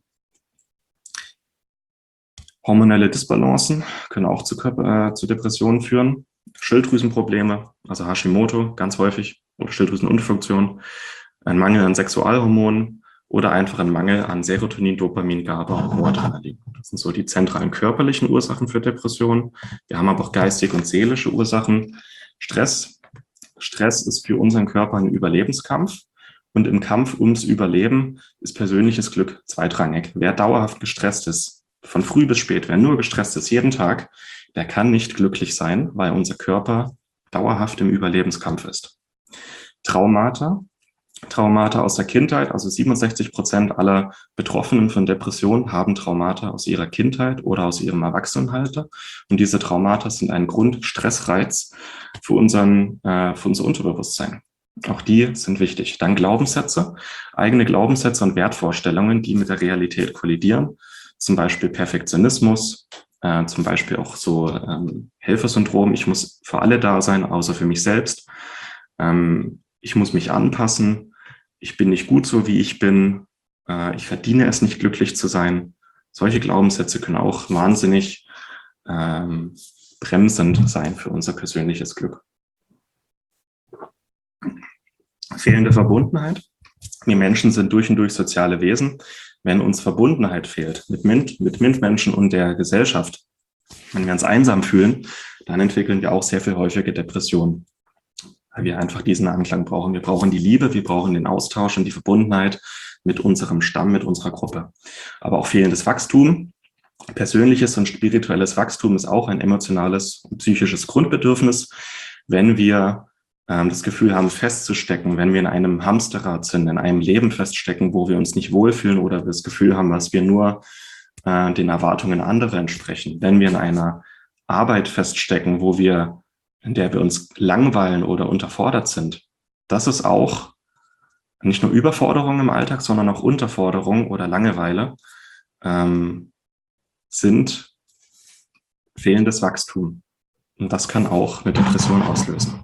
Hormonelle Disbalancen können auch zu, äh, zu Depressionen führen. Schilddrüsenprobleme, also Hashimoto ganz häufig, oder Schilddrüsenunterfunktion, ein Mangel an Sexualhormonen oder einfach ein Mangel an Serotonin, Dopamin, GABA und Noradrenalin. Das sind so die zentralen körperlichen Ursachen für Depressionen. Wir haben aber auch geistige und seelische Ursachen. Stress. Stress ist für unseren Körper ein Überlebenskampf. Und im Kampf ums Überleben ist persönliches Glück zweitrangig. Wer dauerhaft gestresst ist, von früh bis spät, wer nur gestresst ist jeden Tag, der kann nicht glücklich sein, weil unser Körper dauerhaft im Überlebenskampf ist. Traumata. Traumata aus der Kindheit, also siebenundsechzig Prozent aller Betroffenen von Depressionen haben Traumata aus ihrer Kindheit oder aus ihrem Erwachsenenalter. Und diese Traumata sind ein Grundstressreiz für, unseren, äh, für unser Unterbewusstsein. Auch die sind wichtig. Dann Glaubenssätze, eigene Glaubenssätze und Wertvorstellungen, die mit der Realität kollidieren. Zum Beispiel Perfektionismus, äh, zum Beispiel auch so ähm, Helfersyndrom. Ich muss für alle da sein, außer für mich selbst. Ähm, ich muss mich anpassen. Ich bin nicht gut so, wie ich bin. Äh, ich verdiene es nicht, glücklich zu sein. Solche Glaubenssätze können auch wahnsinnig ähm, bremsend sein für unser persönliches Glück. Fehlende Verbundenheit. Wir Menschen sind durch und durch soziale Wesen. Wenn uns Verbundenheit fehlt mit, Min- mit Mitmenschen und der Gesellschaft, wenn wir uns einsam fühlen, dann entwickeln wir auch sehr viel häufige Depressionen, weil wir einfach diesen Anklang brauchen. Wir brauchen die Liebe, wir brauchen den Austausch und die Verbundenheit mit unserem Stamm, mit unserer Gruppe. Aber auch fehlendes Wachstum. Persönliches und spirituelles Wachstum ist auch ein emotionales und psychisches Grundbedürfnis. Wenn wir ähm, das Gefühl haben, festzustecken, wenn wir in einem Hamsterrad sind, in einem Leben feststecken, wo wir uns nicht wohlfühlen oder wir das Gefühl haben, dass wir nur äh, den Erwartungen anderer entsprechen, wenn wir in einer Arbeit feststecken, wo wir, in der wir uns langweilen oder unterfordert sind, das ist auch nicht nur Überforderung im Alltag, sondern auch Unterforderung oder Langeweile, ähm, sind fehlendes Wachstum. Und das kann auch eine Depression auslösen.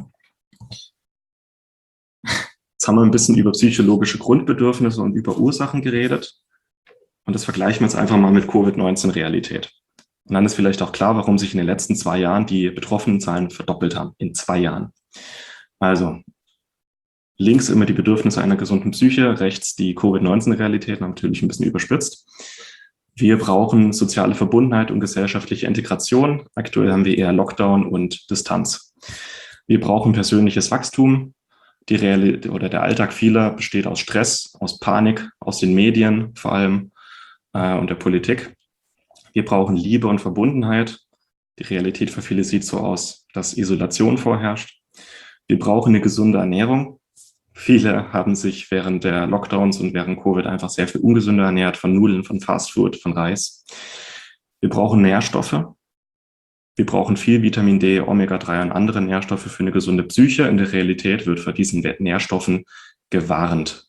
Jetzt haben wir ein bisschen über psychologische Grundbedürfnisse und über Ursachen geredet. Und das vergleichen wir jetzt einfach mal mit Covid neunzehn Realität. Und dann ist vielleicht auch klar, warum sich in den letzten zwei Jahren die Betroffenenzahlen verdoppelt haben. In zwei Jahren. Also links immer die Bedürfnisse einer gesunden Psyche, rechts die Covid neunzehn Realität, natürlich ein bisschen überspitzt. Wir brauchen soziale Verbundenheit und gesellschaftliche Integration. Aktuell haben wir eher Lockdown und Distanz. Wir brauchen persönliches Wachstum. Die Realität oder der Alltag vieler besteht aus Stress, aus Panik, aus den Medien vor allem äh, und der Politik. Wir brauchen Liebe und Verbundenheit. Die Realität für viele sieht so aus, dass Isolation vorherrscht. Wir brauchen eine gesunde Ernährung. Viele haben sich während der Lockdowns und während Covid einfach sehr viel ungesünder ernährt, von Nudeln, von Fastfood, von Reis. Wir brauchen Nährstoffe. Wir brauchen viel Vitamin D, Omega drei und andere Nährstoffe für eine gesunde Psyche. In der Realität wird vor diesen Nährstoffen gewarnt.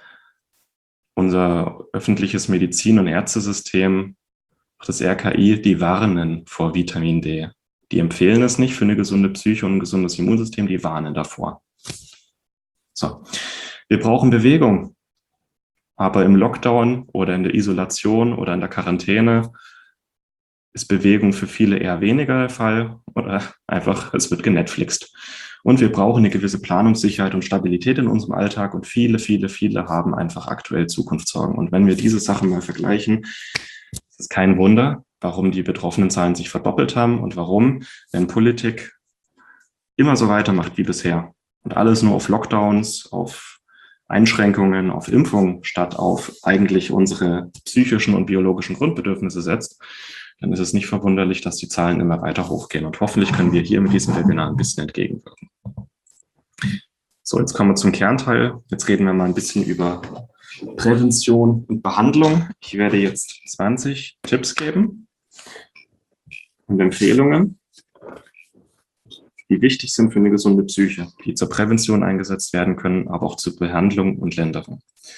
Unser öffentliches Medizin- und Ärztesystem, das R K I, die warnen vor Vitamin D. Die empfehlen es nicht für eine gesunde Psyche und ein gesundes Immunsystem, die warnen davor. So, wir brauchen Bewegung. Aber im Lockdown oder in der Isolation oder in der Quarantäne ist Bewegung für viele eher weniger der Fall oder einfach, es wird genetflixt. Und wir brauchen eine gewisse Planungssicherheit und Stabilität in unserem Alltag und viele, viele, viele haben einfach aktuell Zukunftssorgen. Und wenn wir diese Sachen mal vergleichen, ist es kein Wunder, warum die Betroffenenzahlen sich verdoppelt haben und warum, wenn Politik immer so weitermacht wie bisher und alles nur auf Lockdowns, auf Einschränkungen, auf Impfungen statt auf eigentlich unsere psychischen und biologischen Grundbedürfnisse setzt, dann ist es nicht verwunderlich, dass die Zahlen immer weiter hochgehen. Und hoffentlich können wir hier mit diesem Webinar ein bisschen entgegenwirken. So, jetzt kommen wir zum Kernteil. Jetzt reden wir mal ein bisschen über Prävention und Behandlung. Ich werde jetzt zwanzig Tipps geben und Empfehlungen, die wichtig sind für eine gesunde Psyche, die zur Prävention eingesetzt werden können, aber auch zur Behandlung und Linderung.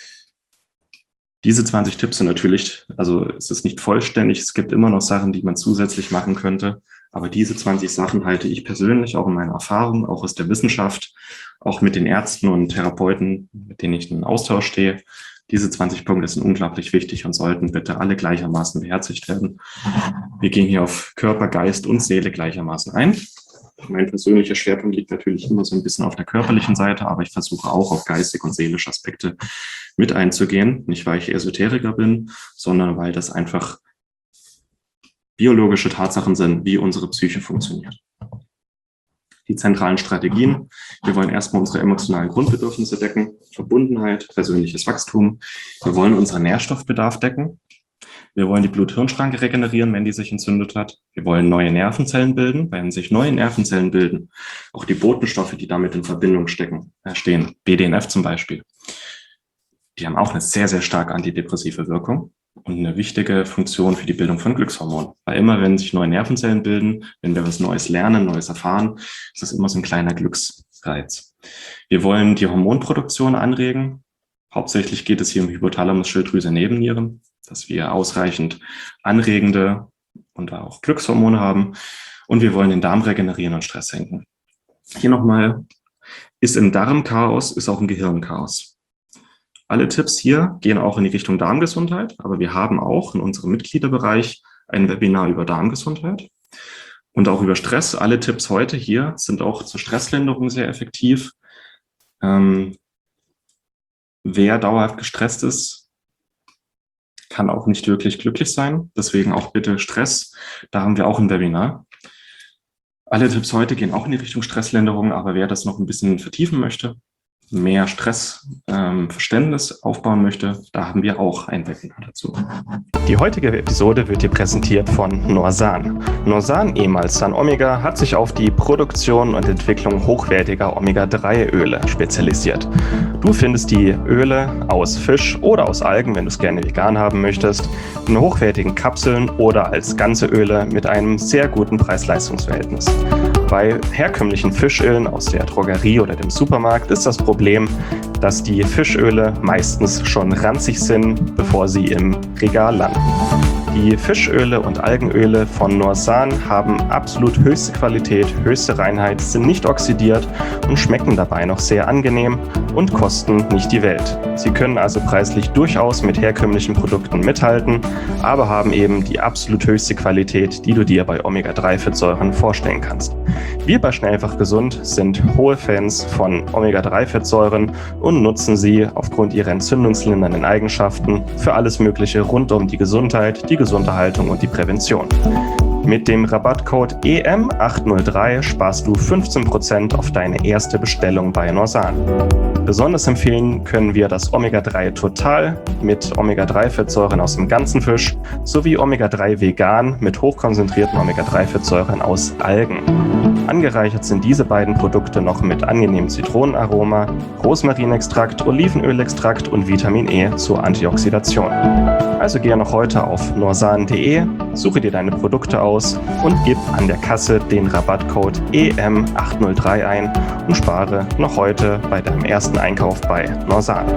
Diese zwanzig Tipps sind natürlich, also es ist nicht vollständig, es gibt immer noch Sachen, die man zusätzlich machen könnte, aber diese zwanzig Sachen halte ich persönlich auch in meiner Erfahrung, auch aus der Wissenschaft, auch mit den Ärzten und Therapeuten, mit denen ich in Austausch stehe. Diese zwanzig Punkte sind unglaublich wichtig und sollten bitte alle gleichermaßen beherzigt werden. Wir gehen hier auf Körper, Geist und Seele gleichermaßen ein. Mein persönlicher Schwerpunkt liegt natürlich immer so ein bisschen auf der körperlichen Seite, aber ich versuche auch auf geistig und seelische Aspekte mit einzugehen. Nicht, weil ich Esoteriker bin, sondern weil das einfach biologische Tatsachen sind, wie unsere Psyche funktioniert. Die zentralen Strategien. Wir wollen erstmal unsere emotionalen Grundbedürfnisse decken, Verbundenheit, persönliches Wachstum. Wir wollen unseren Nährstoffbedarf decken. Wir wollen die Blut-Hirn-Schranke regenerieren, wenn die sich entzündet hat. Wir wollen neue Nervenzellen bilden. Wenn sich neue Nervenzellen bilden, auch die Botenstoffe, die damit in Verbindung stecken, äh, stehen, B D N F zum Beispiel, die haben auch eine sehr, sehr stark antidepressive Wirkung und eine wichtige Funktion für die Bildung von Glückshormonen. Weil immer, wenn sich neue Nervenzellen bilden, wenn wir was Neues lernen, Neues erfahren, ist das immer so ein kleiner Glücksreiz. Wir wollen die Hormonproduktion anregen. Hauptsächlich geht es hier um Hypothalamus, Schilddrüse, Nebennieren, dass wir ausreichend anregende und auch Glückshormone haben. Und wir wollen den Darm regenerieren und Stress senken. Hier nochmal, ist im Darm Chaos, ist auch im Gehirn Chaos. Alle Tipps hier gehen auch in die Richtung Darmgesundheit, aber wir haben auch in unserem Mitgliederbereich ein Webinar über Darmgesundheit und auch über Stress. Alle Tipps heute hier sind auch zur Stresslinderung sehr effektiv. Ähm, wer dauerhaft gestresst ist, kann auch nicht wirklich glücklich sein. Deswegen auch bitte Stress. Da haben wir auch ein Webinar. Alle Tipps heute gehen auch in die Richtung Stresslinderung, aber wer das noch ein bisschen vertiefen möchte, mehr Stressverständnis ähm, aufbauen möchte, da haben wir auch ein Webinar dazu. Die heutige Episode wird dir präsentiert von Norsan. Norsan, ehemals San Omega, hat sich auf die Produktion und Entwicklung hochwertiger Omega drei Öle spezialisiert. Du findest die Öle aus Fisch oder aus Algen, wenn du es gerne vegan haben möchtest, in hochwertigen Kapseln oder als ganze Öle mit einem sehr guten Preis-Leistungs-Verhältnis. Bei herkömmlichen Fischölen aus der Drogerie oder dem Supermarkt ist das Problem, dass die Fischöle meistens schon ranzig sind, bevor sie im Regal landen. Die Fischöle und Algenöle von Norsan haben absolut höchste Qualität, höchste Reinheit, sind nicht oxidiert und schmecken dabei noch sehr angenehm und kosten nicht die Welt. Sie können also preislich durchaus mit herkömmlichen Produkten mithalten, aber haben eben die absolut höchste Qualität, die du dir bei Omega drei Fettsäuren vorstellen kannst. Wir bei Schnellfach Gesund sind hohe Fans von Omega drei Fettsäuren und nutzen sie aufgrund ihrer entzündungslindernden Eigenschaften für alles Mögliche rund um die Gesundheit, die gesunde Haltung und die Prävention. Mit dem Rabattcode E M acht null drei sparst du fünfzehn Prozent auf deine erste Bestellung bei Norsan. Besonders empfehlen können wir das Omega drei Total mit Omega drei Fettsäuren aus dem ganzen Fisch sowie Omega drei Vegan mit hochkonzentrierten Omega drei Fettsäuren aus Algen. Angereichert sind diese beiden Produkte noch mit angenehmem Zitronenaroma, Rosmarinextrakt, Olivenölextrakt und Vitamin E zur Antioxidation. Also gehe noch heute auf norsan punkt de, suche dir deine Produkte aus und gib an der Kasse den Rabattcode E M acht null drei ein und spare noch heute bei deinem ersten Einkauf bei Norsan.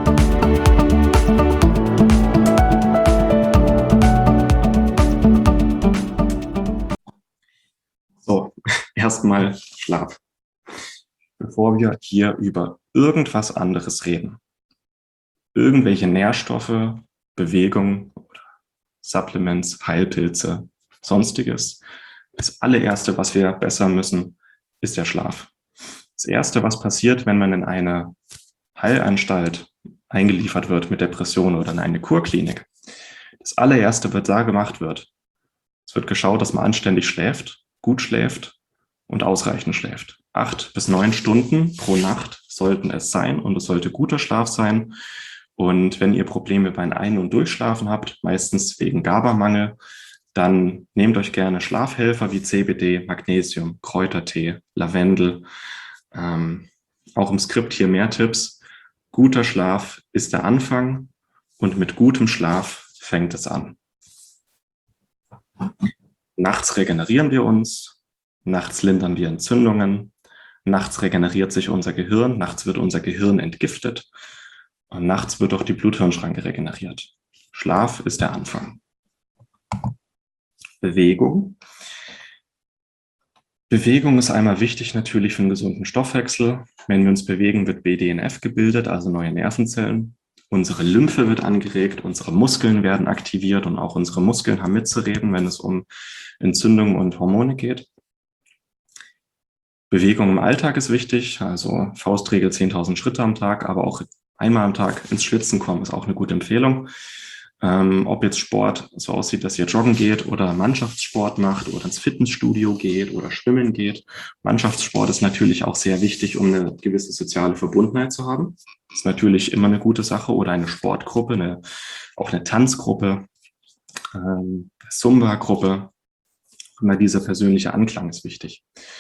So, erstmal Schlaf. Bevor wir hier über irgendwas anderes reden, irgendwelche Nährstoffe, Bewegung oder Supplements, Heilpilze, sonstiges, das allererste, was wir bessern müssen, ist der Schlaf. Das erste, was passiert, wenn man in eine Heilanstalt eingeliefert wird mit Depression oder in eine Kurklinik, das allererste, was da gemacht wird, es wird geschaut, dass man anständig schläft, gut schläft und ausreichend schläft. Acht bis neun Stunden pro Nacht sollten es sein und es sollte guter Schlaf sein. Und wenn ihr Probleme beim Ein- und Durchschlafen habt, meistens wegen GABA-Mangel, dann nehmt euch gerne Schlafhelfer wie C B D, Magnesium, Kräutertee, Lavendel. Ähm, auch im Skript hier mehr Tipps. Guter Schlaf ist der Anfang und mit gutem Schlaf fängt es an. Nachts regenerieren wir uns, Nachts lindern wir Entzündungen. Nachts regeneriert sich unser Gehirn. Nachts wird unser Gehirn entgiftet. Und nachts wird auch die Blut-Hirn-Schranke regeneriert. Schlaf ist der Anfang. Bewegung. Bewegung ist einmal wichtig natürlich für einen gesunden Stoffwechsel. Wenn wir uns bewegen, wird B D N F gebildet, also neue Nervenzellen. Unsere Lymphe wird angeregt, unsere Muskeln werden aktiviert und auch unsere Muskeln haben mitzureden, wenn es um Entzündungen und Hormone geht. Bewegung im Alltag ist wichtig, also Faustregel zehntausend Schritte am Tag, aber auch einmal am Tag ins Schwitzen kommen ist auch eine gute Empfehlung. Ähm, ob jetzt Sport so aussieht, dass ihr joggen geht oder Mannschaftssport macht oder ins Fitnessstudio geht oder schwimmen geht. Mannschaftssport ist natürlich auch sehr wichtig, um eine gewisse soziale Verbundenheit zu haben. Das ist natürlich immer eine gute Sache. Oder eine Sportgruppe, eine, auch eine Tanzgruppe, ähm, Zumba-Gruppe. Immer dieser persönliche Anklang ist wichtig.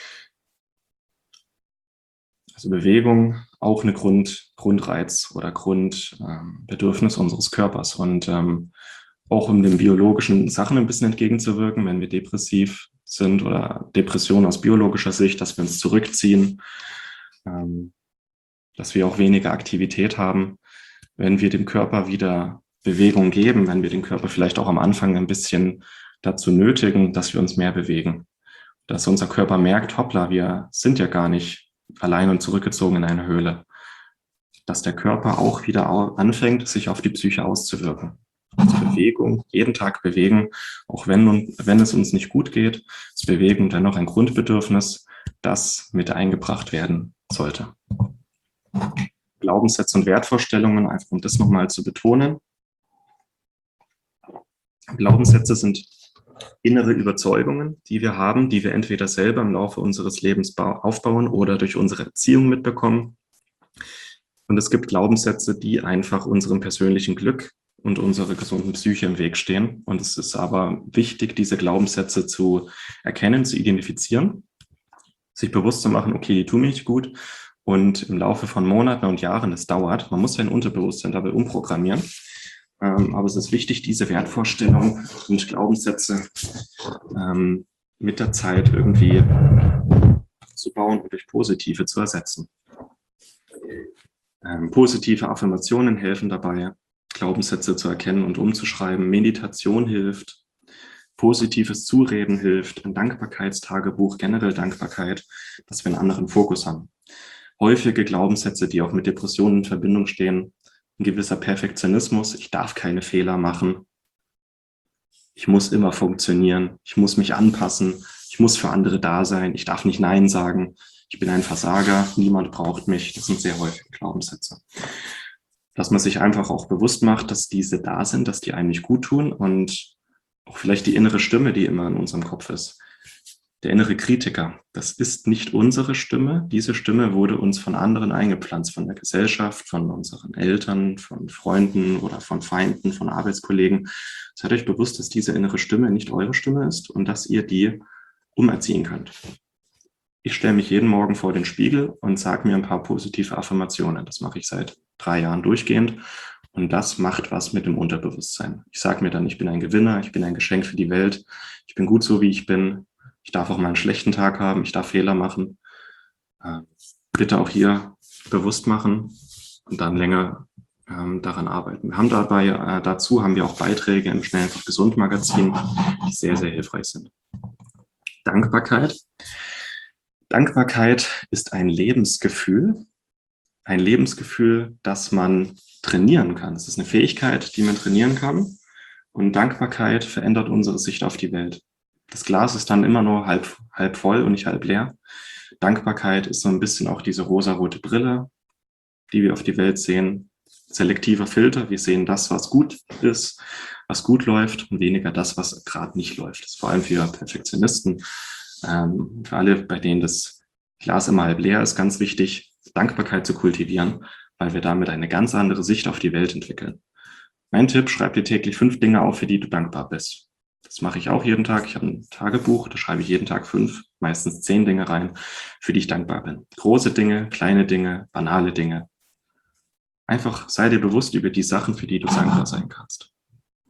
Also Bewegung, auch eine Grund, Grundreiz oder Grundbedürfnis ähm, unseres Körpers. Und ähm, auch um den biologischen Sachen ein bisschen entgegenzuwirken, wenn wir depressiv sind oder Depression aus biologischer Sicht, dass wir uns zurückziehen, ähm, dass wir auch weniger Aktivität haben. Wenn wir dem Körper wieder Bewegung geben, wenn wir den Körper vielleicht auch am Anfang ein bisschen dazu nötigen, dass wir uns mehr bewegen. Dass unser Körper merkt, hoppla, wir sind ja gar nicht allein und zurückgezogen in eine Höhle, dass der Körper auch wieder anfängt, sich auf die Psyche auszuwirken. Also Bewegung, jeden Tag bewegen, auch wenn, wenn es uns nicht gut geht, ist Bewegung dennoch ein Grundbedürfnis, das mit eingebracht werden sollte. Glaubenssätze und Wertvorstellungen, einfach um das nochmal zu betonen. Glaubenssätze sind innere Überzeugungen, die wir haben, die wir entweder selber im Laufe unseres Lebens aufbauen oder durch unsere Erziehung mitbekommen. Und es gibt Glaubenssätze, die einfach unserem persönlichen Glück und unserer gesunden Psyche im Weg stehen. Und es ist aber wichtig, diese Glaubenssätze zu erkennen, zu identifizieren, sich bewusst zu machen, okay, die tun mir nicht gut. Und im Laufe von Monaten und Jahren, das dauert, man muss sein Unterbewusstsein dabei umprogrammieren. Ähm, aber es ist wichtig, diese Wertvorstellungen und Glaubenssätze ähm, mit der Zeit irgendwie zu bauen und durch positive zu ersetzen. Ähm, positive Affirmationen helfen dabei, Glaubenssätze zu erkennen und umzuschreiben. Meditation hilft, positives Zureden hilft, ein Dankbarkeitstagebuch, generell Dankbarkeit, dass wir einen anderen Fokus haben. Häufige Glaubenssätze, die auch mit Depressionen in Verbindung stehen, ein gewisser Perfektionismus, ich darf keine Fehler machen, ich muss immer funktionieren, ich muss mich anpassen, ich muss für andere da sein, ich darf nicht Nein sagen, ich bin ein Versager, niemand braucht mich. Das sind sehr häufige Glaubenssätze. Dass man sich einfach auch bewusst macht, dass diese da sind, dass die einem nicht gut tun und auch vielleicht die innere Stimme, die immer in unserem Kopf ist. Der innere Kritiker, das ist nicht unsere Stimme. Diese Stimme wurde uns von anderen eingepflanzt, von der Gesellschaft, von unseren Eltern, von Freunden oder von Feinden, von Arbeitskollegen. Seid euch bewusst, dass diese innere Stimme nicht eure Stimme ist und dass ihr die umerziehen könnt. Ich stelle mich jeden Morgen vor den Spiegel und sage mir ein paar positive Affirmationen. Das mache ich seit drei Jahren durchgehend und das macht was mit dem Unterbewusstsein. Ich sage mir dann, ich bin ein Gewinner, ich bin ein Geschenk für die Welt, ich bin gut so, wie ich bin. Ich darf auch mal einen schlechten Tag haben, ich darf Fehler machen. Äh, bitte auch hier bewusst machen und dann länger ähm, daran arbeiten. Wir haben dabei, äh, dazu haben wir auch Beiträge im Schnell einfach gesund Magazin, die sehr, sehr hilfreich sind. Dankbarkeit. Dankbarkeit ist ein Lebensgefühl, ein Lebensgefühl, das man trainieren kann. Es ist eine Fähigkeit, die man trainieren kann. Und Dankbarkeit verändert unsere Sicht auf die Welt. Das Glas ist dann immer nur halb, halb voll und nicht halb leer. Dankbarkeit ist so ein bisschen auch diese rosarote Brille, die wir auf die Welt sehen. Selektiver Filter, wir sehen das, was gut ist, was gut läuft und weniger das, was gerade nicht läuft. Das ist vor allem für Perfektionisten, ähm, für alle, bei denen das Glas immer halb leer ist, ganz wichtig, Dankbarkeit zu kultivieren, weil wir damit eine ganz andere Sicht auf die Welt entwickeln. Mein Tipp, schreib dir täglich fünf Dinge auf, für die du dankbar bist. Das mache ich auch jeden Tag. Ich habe ein Tagebuch, da schreibe ich jeden Tag fünf, meistens zehn Dinge rein, für die ich dankbar bin. Große Dinge, kleine Dinge, banale Dinge. Einfach sei dir bewusst über die Sachen, für die du dankbar sein kannst.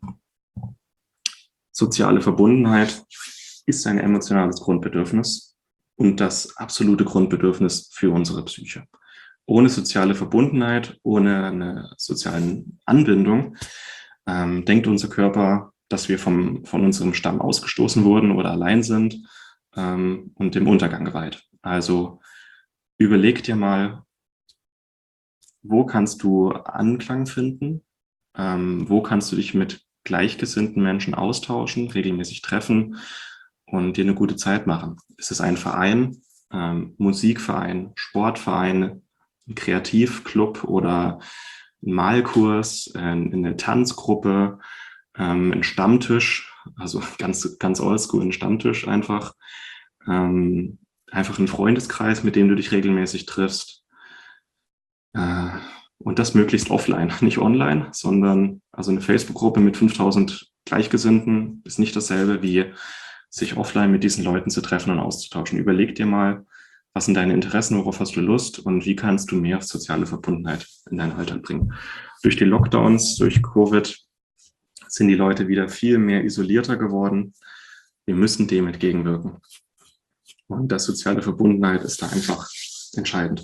Soziale Verbundenheit ist ein emotionales Grundbedürfnis. und das absolute Grundbedürfnis für unsere Psyche. Ohne soziale Verbundenheit, ohne eine soziale Anbindung, ähm, denkt unser Körper, dass wir vom, von unserem Stamm ausgestoßen wurden oder allein sind ähm, und dem Untergang geweiht. Also überleg dir mal, wo kannst du Anklang finden? Ähm, wo kannst du dich mit gleichgesinnten Menschen austauschen, regelmäßig treffen und dir eine gute Zeit machen? Ist es ein Verein, ähm, Musikverein, Sportverein, ein Kreativclub oder ein Malkurs, äh, eine Tanzgruppe, ähm, ein Stammtisch, also ganz, ganz oldschool, ein Stammtisch einfach, ähm, einfach ein Freundeskreis, mit dem du dich regelmäßig triffst. Äh, und das möglichst offline, nicht online, sondern also eine Facebook-Gruppe mit fünftausend Gleichgesinnten ist nicht dasselbe wie sich offline mit diesen Leuten zu treffen und auszutauschen. Überleg dir mal, was sind deine Interessen, worauf hast du Lust und wie kannst du mehr soziale Verbundenheit in deinen Alltag bringen. Durch die Lockdowns, durch Covid sind die Leute wieder viel mehr isolierter geworden. Wir müssen dem entgegenwirken. Und das soziale Verbundenheit ist da einfach entscheidend.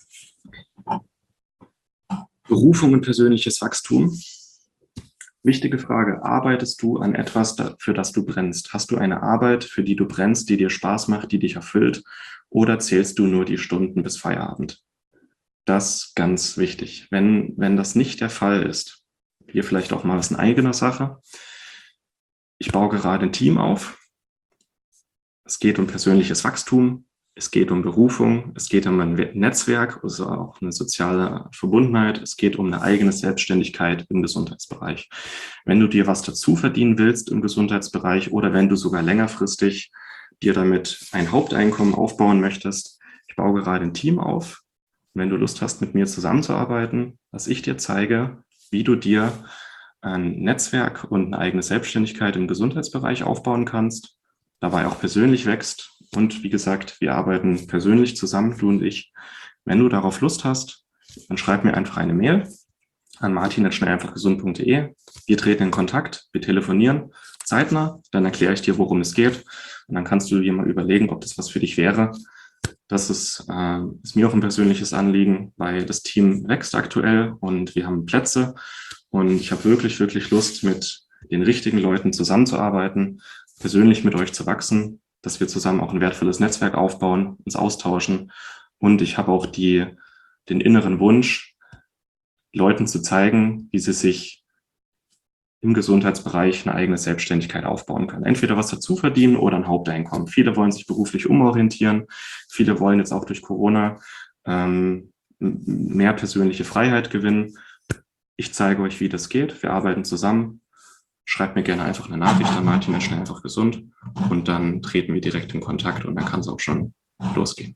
Berufung und persönliches Wachstum. Wichtige Frage, arbeitest du an etwas, für das du brennst? Hast du eine Arbeit, für die du brennst, die dir Spaß macht, die dich erfüllt? Oder zählst du nur die Stunden bis Feierabend? Das ist ganz wichtig. Wenn, wenn das nicht der Fall ist, hier vielleicht auch mal was in eigener Sache. Ich baue gerade ein Team auf. Es geht um persönliches Wachstum. Es geht um Berufung, es geht um ein Netzwerk, also auch eine soziale Verbundenheit. Es geht um eine eigene Selbstständigkeit im Gesundheitsbereich. Wenn du dir was dazu verdienen willst im Gesundheitsbereich oder wenn du sogar längerfristig dir damit ein Haupteinkommen aufbauen möchtest, ich baue gerade ein Team auf. Wenn du Lust hast, mit mir zusammenzuarbeiten, dass ich dir zeige, wie du dir ein Netzwerk und eine eigene Selbstständigkeit im Gesundheitsbereich aufbauen kannst, dabei auch persönlich wächst. Und wie gesagt, wir arbeiten persönlich zusammen, du und ich. Wenn du darauf Lust hast, dann schreib mir einfach eine Mail an martin at schnell einfach gesund punkt de. Wir treten in Kontakt, wir telefonieren zeitnah, dann erkläre ich dir, worum es geht. Und dann kannst du dir mal überlegen, ob das was für dich wäre. Das ist, äh, ist mir auch ein persönliches Anliegen, weil das Team wächst aktuell und wir haben Plätze. Und ich habe wirklich, wirklich Lust, mit den richtigen Leuten zusammenzuarbeiten, persönlich mit euch zu wachsen, dass wir zusammen auch ein wertvolles Netzwerk aufbauen, uns austauschen. Und ich habe auch die, den inneren Wunsch, Leuten zu zeigen, wie sie sich im Gesundheitsbereich eine eigene Selbstständigkeit aufbauen können. Entweder was dazu verdienen oder ein Haupteinkommen. Viele wollen sich beruflich umorientieren. Viele wollen jetzt auch durch Corona ähm, mehr persönliche Freiheit gewinnen. Ich zeige euch, wie das geht. Wir arbeiten zusammen. Schreibt mir gerne einfach eine Nachricht an martin at schnell einfach gesund und dann treten wir direkt in Kontakt und dann kann es auch schon losgehen.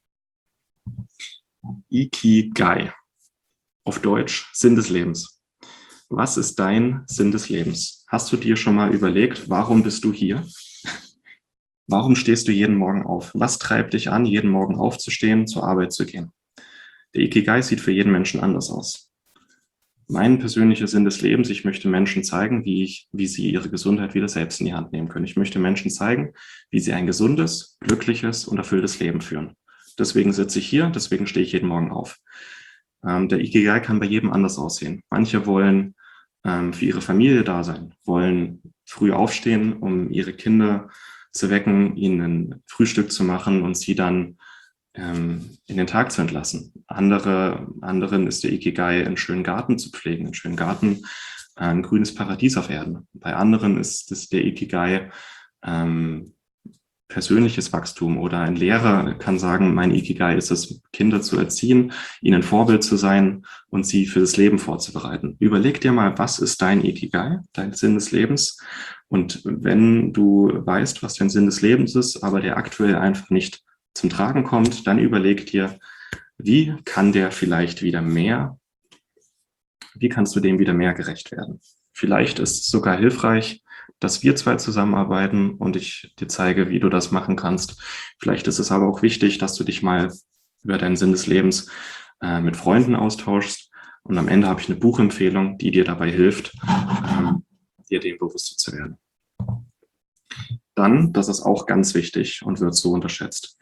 Ikigai. Auf Deutsch Sinn des Lebens. Was ist dein Sinn des Lebens? Hast du dir schon mal überlegt, warum bist du hier? Warum stehst du jeden Morgen auf? Was treibt dich an, jeden Morgen aufzustehen, zur Arbeit zu gehen? Der Ikigai sieht für jeden Menschen anders aus. Mein persönlicher Sinn des Lebens, ich möchte Menschen zeigen, wie, ich, wie sie ihre Gesundheit wieder selbst in die Hand nehmen können. Ich möchte Menschen zeigen, wie sie ein gesundes, glückliches und erfülltes Leben führen. Deswegen sitze ich hier, deswegen stehe ich jeden Morgen auf. Ähm, der Ikigai kann bei jedem anders aussehen. Manche wollen ähm, für ihre Familie da sein, wollen früh aufstehen, um ihre Kinder zu wecken, ihnen ein Frühstück zu machen und sie dann in den Tag zu entlassen. Andere, anderen ist der Ikigai, einen schönen Garten zu pflegen, einen schönen Garten, ein grünes Paradies auf Erden. Bei anderen ist es der Ikigai, ähm, persönliches Wachstum oder ein Lehrer kann sagen, mein Ikigai ist es, Kinder zu erziehen, ihnen Vorbild zu sein und sie für das Leben vorzubereiten. Überleg dir mal, was ist dein Ikigai, dein Sinn des Lebens? Und wenn du weißt, was dein Sinn des Lebens ist, aber der aktuell einfach nicht zum Tragen kommt, dann überleg dir, wie kann der vielleicht wieder mehr, wie kannst du dem wieder mehr gerecht werden? Vielleicht ist es sogar hilfreich, dass wir zwei zusammenarbeiten und ich dir zeige, wie du das machen kannst. Vielleicht ist es aber auch wichtig, dass du dich mal über deinen Sinn des Lebens äh, mit Freunden austauschst. Und am Ende habe ich eine Buchempfehlung, die dir dabei hilft, ähm, dir dem bewusst zu werden. Dann, das ist auch ganz wichtig und wird so unterschätzt,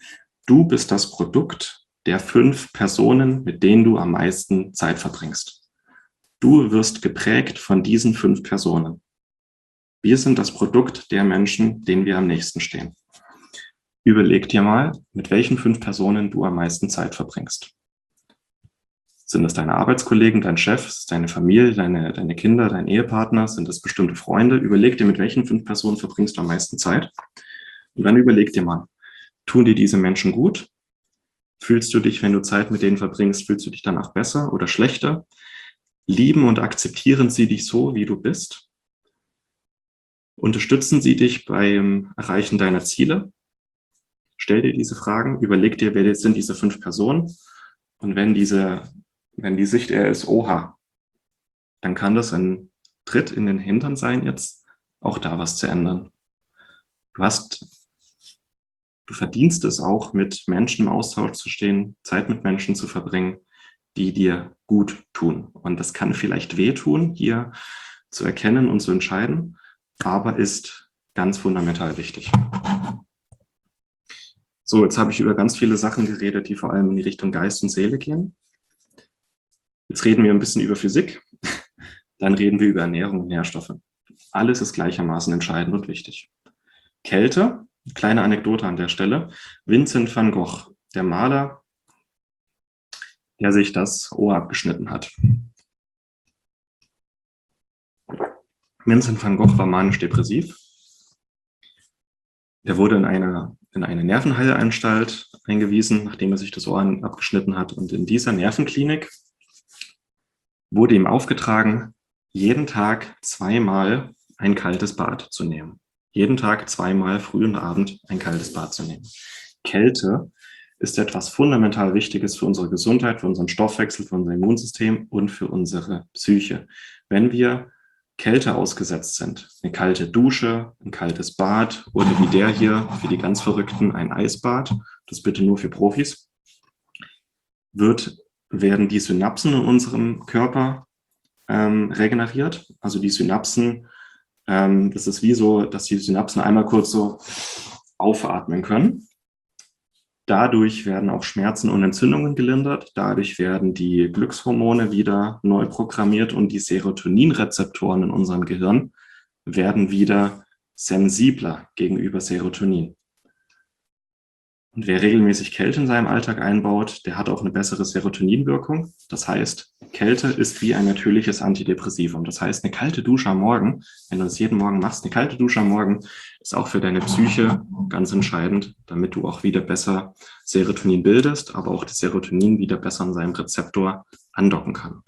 Du bist das Produkt der fünf Personen, mit denen du am meisten Zeit verbringst. Du wirst geprägt von diesen fünf Personen. Wir sind das Produkt der Menschen, denen wir am nächsten stehen. Überleg dir mal, mit welchen fünf Personen du am meisten Zeit verbringst. Sind es deine Arbeitskollegen, dein Chef, ist es deine Familie, deine, deine Kinder, dein Ehepartner, sind es bestimmte Freunde? Überleg dir, mit welchen fünf Personen verbringst du am meisten Zeit. Und dann überleg dir mal, tun dir diese Menschen gut? Fühlst du dich, wenn du Zeit mit denen verbringst, fühlst du dich danach besser oder schlechter? Lieben und akzeptieren sie dich so, wie du bist? Unterstützen sie dich beim Erreichen deiner Ziele? Stell dir diese Fragen, überleg dir, wer sind diese fünf Personen? Und wenn diese, wenn die Sicht eher ist, oha, dann kann das ein Tritt in den Hintern sein, jetzt auch da was zu ändern. Du hast, du verdienst es auch, mit Menschen im Austausch zu stehen, Zeit mit Menschen zu verbringen, die dir gut tun. Und das kann vielleicht wehtun, hier zu erkennen und zu entscheiden, aber ist ganz fundamental wichtig. So, jetzt habe ich über ganz viele Sachen geredet, die vor allem in die Richtung Geist und Seele gehen. Jetzt reden wir ein bisschen über Physik, dann reden wir über Ernährung und Nährstoffe. Alles ist gleichermaßen entscheidend und wichtig. Kälte, kleine Anekdote an der Stelle. Vincent van Gogh, der Maler, der sich das Ohr abgeschnitten hat. Vincent van Gogh war manisch-depressiv. Der wurde in eine, in eine Nervenheilanstalt eingewiesen, nachdem er sich das Ohr abgeschnitten hat. Und in dieser Nervenklinik wurde ihm aufgetragen, jeden Tag zweimal ein kaltes Bad zu nehmen. Jeden Tag zweimal früh und Abend ein kaltes Bad zu nehmen. Kälte ist etwas fundamental Wichtiges für unsere Gesundheit, für unseren Stoffwechsel, für unser Immunsystem und für unsere Psyche. Wenn wir Kälte ausgesetzt sind, eine kalte Dusche, ein kaltes Bad oder wie der hier für die ganz Verrückten ein Eisbad, das bitte nur für Profis, wird, werden die Synapsen in unserem Körper ähm, regeneriert. Also die Synapsen, ähm, das ist wie so, dass die Synapsen einmal kurz so aufatmen können. Dadurch werden auch Schmerzen und Entzündungen gelindert. Dadurch werden die Glückshormone wieder neu programmiert und die Serotoninrezeptoren in unserem Gehirn werden wieder sensibler gegenüber Serotonin. Und wer regelmäßig Kälte in seinem Alltag einbaut, der hat auch eine bessere Serotoninwirkung. Das heißt, Kälte ist wie ein natürliches Antidepressivum. Das heißt, eine kalte Dusche am Morgen, wenn du das jeden Morgen machst, eine kalte Dusche am Morgen ist auch für deine Psyche ganz entscheidend, damit du auch wieder besser Serotonin bildest, aber auch das Serotonin wieder besser an seinem Rezeptor andocken kann.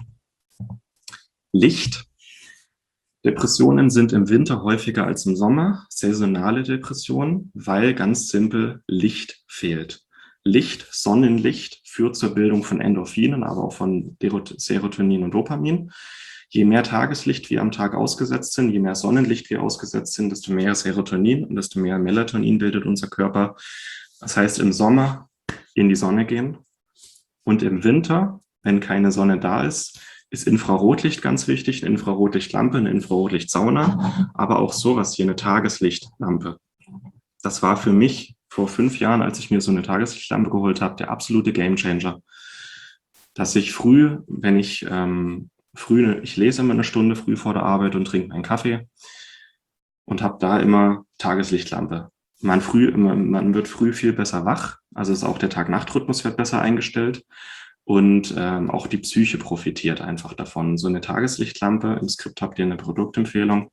Licht. Depressionen sind im Winter häufiger als im Sommer, saisonale Depressionen, weil ganz simpel Licht fehlt. Licht, Sonnenlicht führt zur Bildung von Endorphinen, aber auch von Serotonin und Dopamin. Je mehr Tageslicht wir am Tag ausgesetzt sind, je mehr Sonnenlicht wir ausgesetzt sind, desto mehr Serotonin und desto mehr Melatonin bildet unser Körper. Das heißt, im Sommer in die Sonne gehen und im Winter, wenn keine Sonne da ist, ist Infrarotlicht ganz wichtig, eine Infrarotlichtlampe, eine Infrarotlichtsauna, aber auch sowas hier, eine Tageslichtlampe. Das war für mich vor fünf Jahren, als ich mir so eine Tageslichtlampe geholt habe, der absolute Gamechanger. Dass ich früh, wenn ich ähm, früh, ich lese immer eine Stunde früh vor der Arbeit und trinke meinen Kaffee und habe da immer Tageslichtlampe. Man, früh, man wird früh viel besser wach, also ist auch der Tag-Nacht-Rhythmus wird besser eingestellt. Und ähm, auch die Psyche profitiert einfach davon. So eine Tageslichtlampe, im Skript habt ihr eine Produktempfehlung,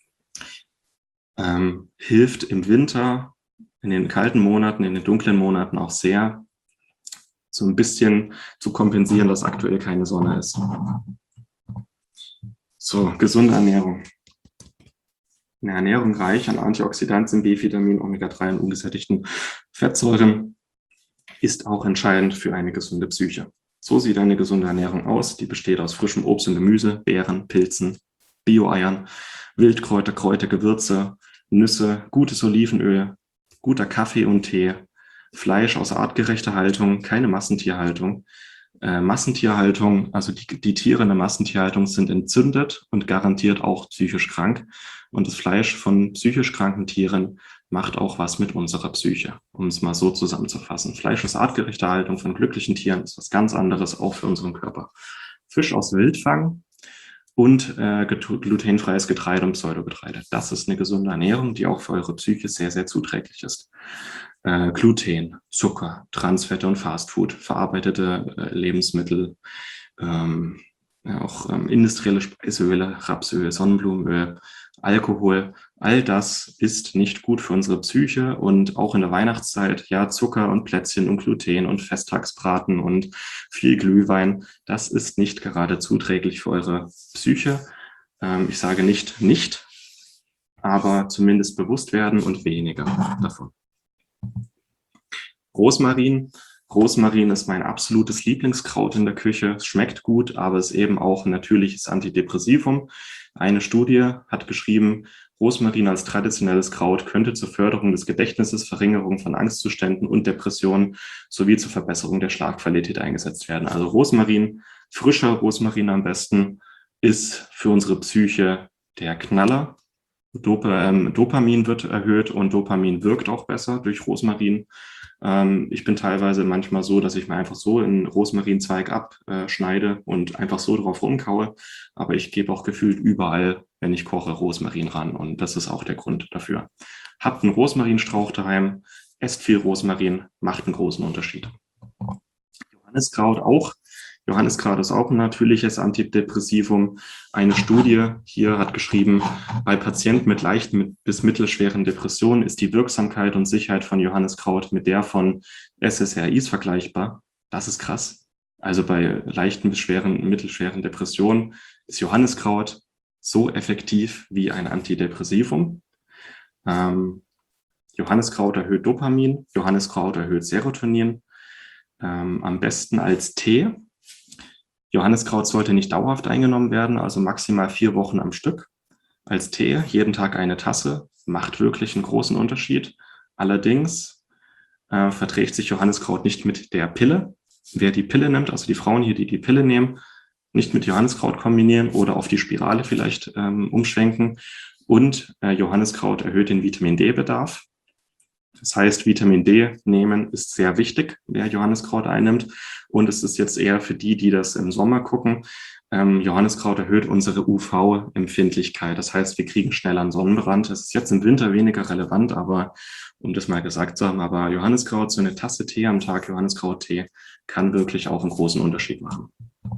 ähm, hilft im Winter, in den kalten Monaten, in den dunklen Monaten auch sehr, so ein bisschen zu kompensieren, dass aktuell keine Sonne ist. So, gesunde Ernährung. Eine Ernährung reich an Antioxidantien, B-Vitamin, Omega drei und ungesättigten Fettsäuren ist auch entscheidend für eine gesunde Psyche. So sieht eine gesunde Ernährung aus. Die besteht aus frischem Obst und Gemüse, Beeren, Pilzen, Bio-Eiern, Wildkräuter, Kräuter, Gewürze, Nüsse, gutes Olivenöl, guter Kaffee und Tee, Fleisch aus artgerechter Haltung, keine Massentierhaltung. Äh, Massentierhaltung, also die, die Tiere in der Massentierhaltung sind entzündet und garantiert auch psychisch krank. Und das Fleisch von psychisch kranken Tieren macht auch was mit unserer Psyche, um es mal so zusammenzufassen. Fleisch ist artgerechte Haltung von glücklichen Tieren, ist was ganz anderes, auch für unseren Körper. Fisch aus Wildfang und äh, glutenfreies Getreide und Pseudogetreide. Das ist eine gesunde Ernährung, die auch für eure Psyche sehr, sehr zuträglich ist. Äh, Gluten, Zucker, Transfette und Fastfood, verarbeitete äh, Lebensmittel, ähm, ja, auch ähm, industrielle Speiseöle, Rapsöl, Sonnenblumenöl, Alkohol, all das ist nicht gut für unsere Psyche und auch in der Weihnachtszeit, ja, Zucker und Plätzchen und Gluten und Festtagsbraten und viel Glühwein, das ist nicht gerade zuträglich für eure Psyche. Ähm, ich sage nicht nicht, aber zumindest bewusst werden und weniger davon. Rosmarin. Rosmarin ist mein absolutes Lieblingskraut in der Küche. Es schmeckt gut, aber ist eben auch ein natürliches Antidepressivum. Eine Studie hat geschrieben, Rosmarin als traditionelles Kraut könnte zur Förderung des Gedächtnisses, Verringerung von Angstzuständen und Depressionen sowie zur Verbesserung der Schlafqualität eingesetzt werden. Also Rosmarin, frischer Rosmarin am besten, ist für unsere Psyche der Knaller. Dop ähm, Dopamin wird erhöht und Dopamin wirkt auch besser durch Rosmarin. Ähm, ich bin teilweise manchmal so, dass ich mir einfach so einen Rosmarinzweig abschneide äh, und einfach so drauf rumkaue. Aber ich gebe auch gefühlt überall, wenn ich koche, Rosmarin ran. Und das ist auch der Grund dafür. Habt einen Rosmarinstrauch daheim, esst viel Rosmarin, macht einen großen Unterschied. Johanniskraut auch. Johanniskraut ist auch ein natürliches Antidepressivum. Eine Studie hier hat geschrieben, bei Patienten mit leichten bis mittelschweren Depressionen ist die Wirksamkeit und Sicherheit von Johanniskraut mit der von S S R Is vergleichbar. Das ist krass. Also bei leichten bis schweren, mittelschweren Depressionen ist Johanniskraut so effektiv wie ein Antidepressivum. Ähm, Johanniskraut erhöht Dopamin, Johanniskraut erhöht Serotonin. Ähm, am besten als Tee. Johanniskraut sollte nicht dauerhaft eingenommen werden, also maximal vier Wochen am Stück. Als Tee, jeden Tag eine Tasse, macht wirklich einen großen Unterschied. Allerdings äh, verträgt sich Johanniskraut nicht mit der Pille. Wer die Pille nimmt, also die Frauen hier, die die Pille nehmen, nicht mit Johanniskraut kombinieren oder auf die Spirale vielleicht ähm, umschwenken. Und äh, Johanniskraut erhöht den Vitamin D-Bedarf. Das heißt, Vitamin D nehmen ist sehr wichtig, wer Johanniskraut einnimmt. Und es ist jetzt eher für die, die das im Sommer gucken. Ähm, Johanniskraut erhöht unsere U V-Empfindlichkeit. Das heißt, wir kriegen schneller einen Sonnenbrand. Das ist jetzt im Winter weniger relevant, aber um das mal gesagt zu haben, aber Johanniskraut, so eine Tasse Tee am Tag, Johanniskraut-Tee, kann wirklich auch einen großen Unterschied machen.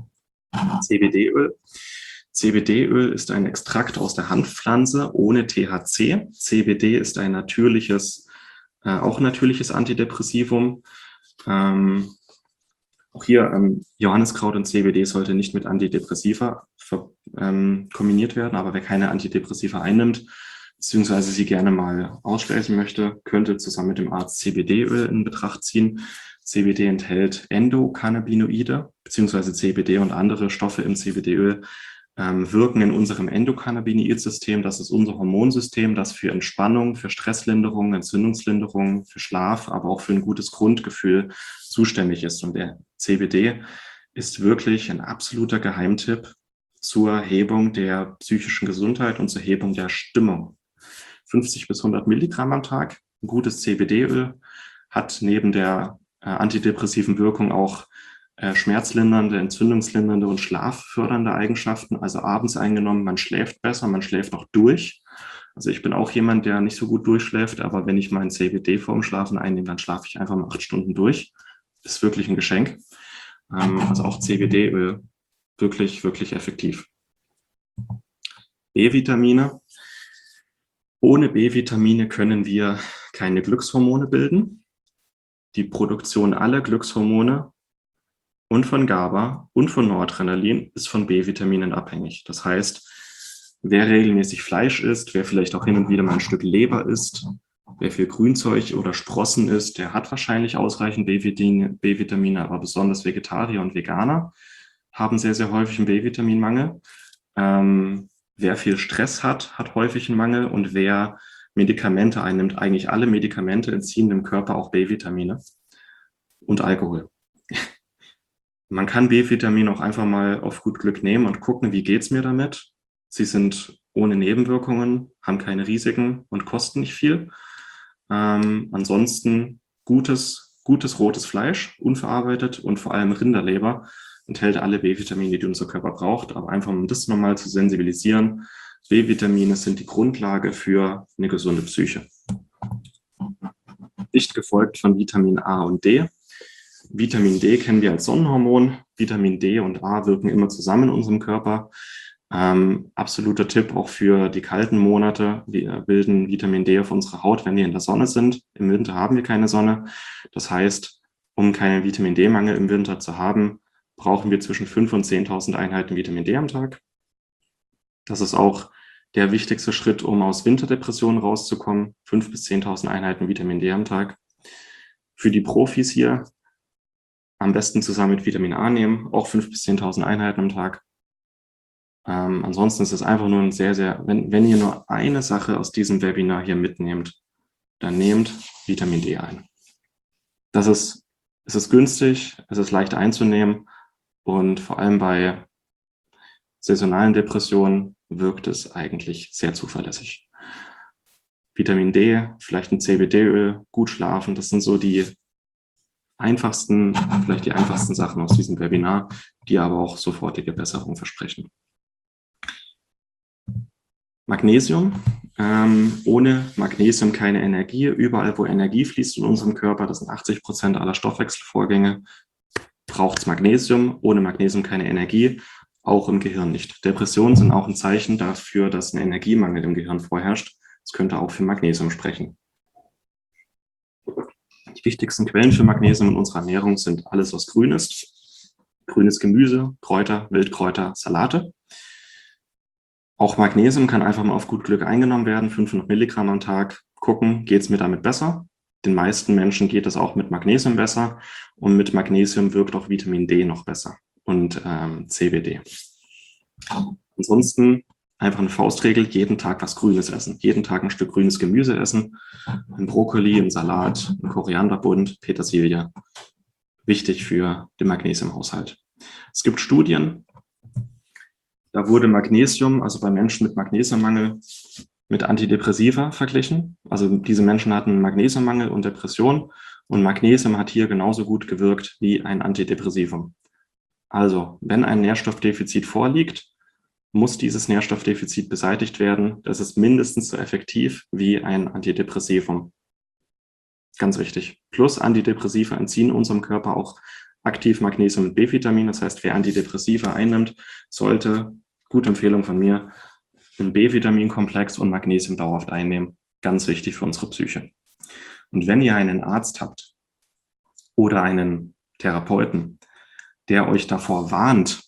C B D-Öl. C B D-Öl ist ein Extrakt aus der Hanfpflanze ohne T H C. C B D ist ein natürliches Äh, auch ein natürliches Antidepressivum. Ähm, auch hier ähm, Johanniskraut und C B D sollte nicht mit Antidepressiva ver, ähm, kombiniert werden, aber wer keine Antidepressiva einnimmt, beziehungsweise sie gerne mal ausschließen möchte, könnte zusammen mit dem Arzt C B D-Öl in Betracht ziehen. C B D enthält Endokannabinoide, beziehungsweise C B D und andere Stoffe im C B D-Öl Ähm, wirken in unserem Endokannabinoid-System. Das ist unser Hormonsystem, das für Entspannung, für Stresslinderung, Entzündungslinderung, für Schlaf, aber auch für ein gutes Grundgefühl zuständig ist. Und der C B D ist wirklich ein absoluter Geheimtipp zur Hebung der psychischen Gesundheit und zur Hebung der Stimmung. fünfzig bis hundert Milligramm am Tag. Ein gutes C B D-Öl hat neben der äh, antidepressiven Wirkung auch Äh, schmerzlindernde, entzündungslindernde und schlaffördernde Eigenschaften. Also abends eingenommen, man schläft besser, man schläft auch durch. Also ich bin auch jemand, der nicht so gut durchschläft, aber wenn ich mein C B D vorm Schlafen einnehme, dann schlafe ich einfach mal acht Stunden durch. Das ist wirklich ein Geschenk. Ähm, also auch C B D-Öl wirklich, wirklich effektiv. B-Vitamine. Ohne B-Vitamine können wir keine Glückshormone bilden. Die Produktion aller Glückshormone und von GABA und von Noradrenalin ist von B-Vitaminen abhängig. Das heißt, wer regelmäßig Fleisch isst, wer vielleicht auch hin und wieder mal ein Stück Leber isst, wer viel Grünzeug oder Sprossen isst, der hat wahrscheinlich ausreichend B-Vitamine, aber besonders Vegetarier und Veganer haben sehr, sehr häufig einen B-Vitaminmangel. Ähm, wer viel Stress hat, hat häufig einen Mangel und wer Medikamente einnimmt, eigentlich alle Medikamente entziehen dem Körper auch B-Vitamine und Alkohol. Man kann B-Vitamin auch einfach mal auf gut Glück nehmen und gucken, wie geht's mir damit. Sie sind ohne Nebenwirkungen, haben keine Risiken und kosten nicht viel. Ähm, ansonsten gutes, gutes rotes Fleisch, unverarbeitet und vor allem Rinderleber enthält alle B-Vitamine, die unser Körper braucht. Aber einfach, um das nochmal zu sensibilisieren, B-Vitamine sind die Grundlage für eine gesunde Psyche. Dicht gefolgt von Vitamin A und D. Vitamin D kennen wir als Sonnenhormon. Vitamin D und A wirken immer zusammen in unserem Körper. Ähm, absoluter Tipp auch für die kalten Monate. Wir bilden Vitamin D auf unserer Haut, wenn wir in der Sonne sind. Im Winter haben wir keine Sonne. Das heißt, um keinen Vitamin D-Mangel im Winter zu haben, brauchen wir zwischen fünftausend und zehntausend Einheiten Vitamin D am Tag. Das ist auch der wichtigste Schritt, um aus Winterdepressionen rauszukommen. fünftausend bis zehntausend Einheiten Vitamin D am Tag. Für die Profis hier am besten zusammen mit Vitamin A nehmen, auch fünftausend bis zehntausend Einheiten am Tag. Ähm, ansonsten ist es einfach nur ein sehr, sehr, wenn, wenn ihr nur eine Sache aus diesem Webinar hier mitnehmt, dann nehmt Vitamin D ein. Das ist, es ist günstig, es ist leicht einzunehmen und vor allem bei saisonalen Depressionen wirkt es eigentlich sehr zuverlässig. Vitamin D, vielleicht ein C B D-Öl, gut schlafen, das sind so die einfachsten, vielleicht die einfachsten Sachen aus diesem Webinar, die aber auch sofortige Besserung versprechen. Magnesium. Ähm, ohne Magnesium keine Energie. Überall, wo Energie fließt in unserem Körper, das sind achtzig Prozent aller Stoffwechselvorgänge, braucht es Magnesium. Ohne Magnesium keine Energie, auch im Gehirn nicht. Depressionen sind auch ein Zeichen dafür, dass ein Energiemangel im Gehirn vorherrscht. Das könnte auch für Magnesium sprechen. Die wichtigsten Quellen für Magnesium in unserer Ernährung sind alles, was grün ist. Grünes Gemüse, Kräuter, Wildkräuter, Salate. Auch Magnesium kann einfach mal auf gut Glück eingenommen werden, fünfhundert Milligramm am Tag. Gucken, geht es mir damit besser? Den meisten Menschen geht es auch mit Magnesium besser und mit Magnesium wirkt auch Vitamin D noch besser und ähm, C B D. Ansonsten einfach eine Faustregel, jeden Tag was Grünes essen, jeden Tag ein Stück grünes Gemüse essen, ein Brokkoli, ein Salat, ein Korianderbund, Petersilie. Wichtig für den Magnesiumhaushalt. Es gibt Studien, da wurde Magnesium, also bei Menschen mit Magnesiummangel, mit Antidepressiva verglichen. Also diese Menschen hatten Magnesiummangel und Depression und Magnesium hat hier genauso gut gewirkt wie ein Antidepressivum. Also, wenn ein Nährstoffdefizit vorliegt, muss dieses Nährstoffdefizit beseitigt werden. Das ist mindestens so effektiv wie ein Antidepressivum. Ganz wichtig. Plus Antidepressiva entziehen unserem Körper auch aktiv Magnesium und B-Vitamin. Das heißt, wer Antidepressiva einnimmt, sollte, gute Empfehlung von mir, einen B-Vitaminkomplex und Magnesium dauerhaft einnehmen. Ganz wichtig für unsere Psyche. Und wenn ihr einen Arzt habt oder einen Therapeuten, der euch davor warnt,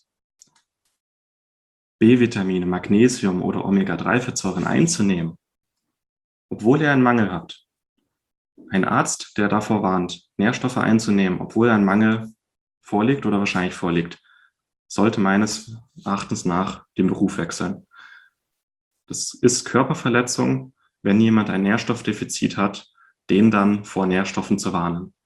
B-Vitamine, Magnesium oder Omega drei Fettsäuren einzunehmen, obwohl ihr einen Mangel habt, ein Arzt, der davor warnt, Nährstoffe einzunehmen, obwohl ein Mangel vorliegt oder wahrscheinlich vorliegt, sollte meines Erachtens nach den Beruf wechseln. Das ist Körperverletzung, wenn jemand ein Nährstoffdefizit hat, den dann vor Nährstoffen zu warnen.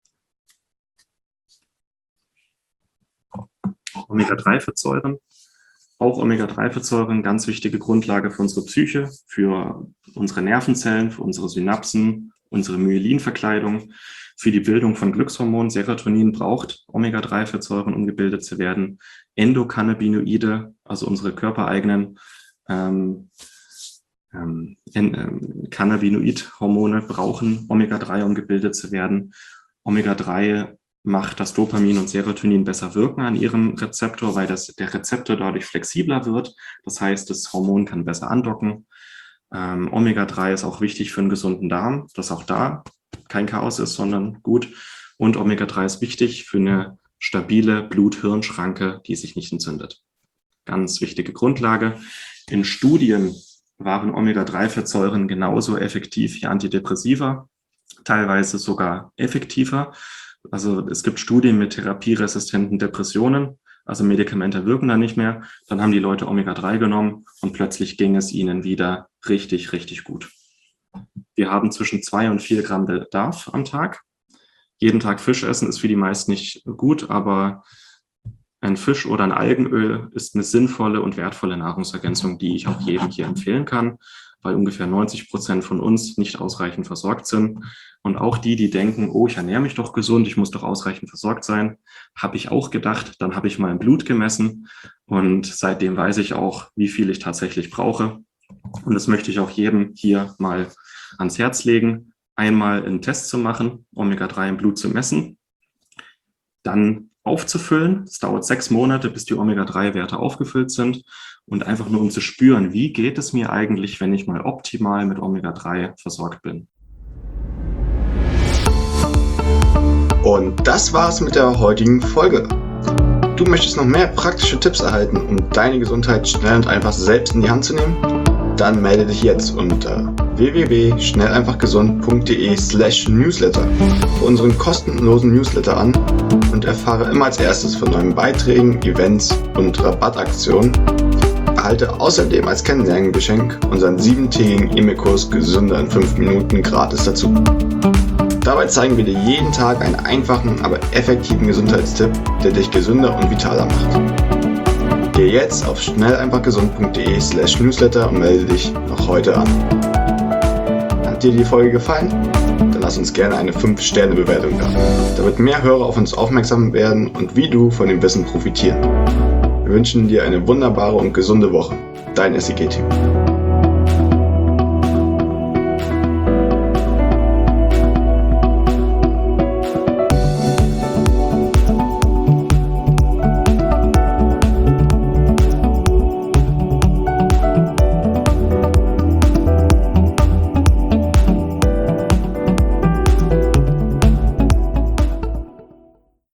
Omega drei Fettsäuren. Auch Omega drei Fettsäuren, ganz wichtige Grundlage für unsere Psyche, für unsere Nervenzellen, für unsere Synapsen, unsere Myelinverkleidung, für die Bildung von Glückshormonen. Serotonin braucht Omega drei Fettsäuren, um gebildet zu werden. Endokannabinoide, also unsere körpereigenen ähm, ähm, ähm, Cannabinoid-Hormone brauchen Omega drei, um gebildet zu werden. Omega drei macht das Dopamin und Serotonin besser wirken an ihrem Rezeptor, weil das, der Rezeptor dadurch flexibler wird. Das heißt, das Hormon kann besser andocken. Ähm, Omega drei ist auch wichtig für einen gesunden Darm, dass auch da kein Chaos ist, sondern gut. Und Omega drei ist wichtig für eine stabile Blut-Hirn-Schranke, die sich nicht entzündet. Ganz wichtige Grundlage. In Studien waren Omega drei Fettsäuren genauso effektiv wie Antidepressiva, teilweise sogar effektiver. Also es gibt Studien mit therapieresistenten Depressionen, also Medikamente wirken da nicht mehr. Dann haben die Leute Omega drei genommen und plötzlich ging es ihnen wieder richtig, richtig gut. Wir haben zwischen zwei und vier Gramm Bedarf am Tag. Jeden Tag Fisch essen ist für die meisten nicht gut, aber ein Fisch oder ein Algenöl ist eine sinnvolle und wertvolle Nahrungsergänzung, die ich auch jedem hier empfehlen kann, weil ungefähr neunzig Prozent von uns nicht ausreichend versorgt sind. Und auch die, die denken, oh, ich ernähre mich doch gesund, ich muss doch ausreichend versorgt sein, habe ich auch gedacht. Dann habe ich mein Blut gemessen und seitdem weiß ich auch, wie viel ich tatsächlich brauche. Und das möchte ich auch jedem hier mal ans Herz legen, einmal einen Test zu machen, Omega drei im Blut zu messen, dann aufzufüllen. Es dauert sechs Monate, bis die Omega drei Werte aufgefüllt sind und einfach nur um zu spüren, wie geht es mir eigentlich, wenn ich mal optimal mit Omega drei versorgt bin. Und das war's mit der heutigen Folge. Du möchtest noch mehr praktische Tipps erhalten, um deine Gesundheit schnell und einfach selbst in die Hand zu nehmen? Dann melde dich jetzt unter w w w punkt schnell einfach gesund punkt d e slash newsletter für unseren kostenlosen Newsletter an und erfahre immer als erstes von neuen Beiträgen, Events und Rabattaktionen. Erhalte außerdem als Kennenlerngeschenk unseren siebentägigen E-Mail-Kurs Gesünder in fünf Minuten gratis dazu. Dabei zeigen wir dir jeden Tag einen einfachen, aber effektiven Gesundheitstipp, der dich gesünder und vitaler macht. Geh jetzt auf schnell einfach gesund punkt d e slash newsletter und melde dich noch heute an. Hat dir die Folge gefallen? Dann lass uns gerne eine fünf Sterne Bewertung da, damit mehr Hörer auf uns aufmerksam werden und wie du von dem Wissen profitieren. Wir wünschen dir eine wunderbare und gesunde Woche. Dein S I G-Team.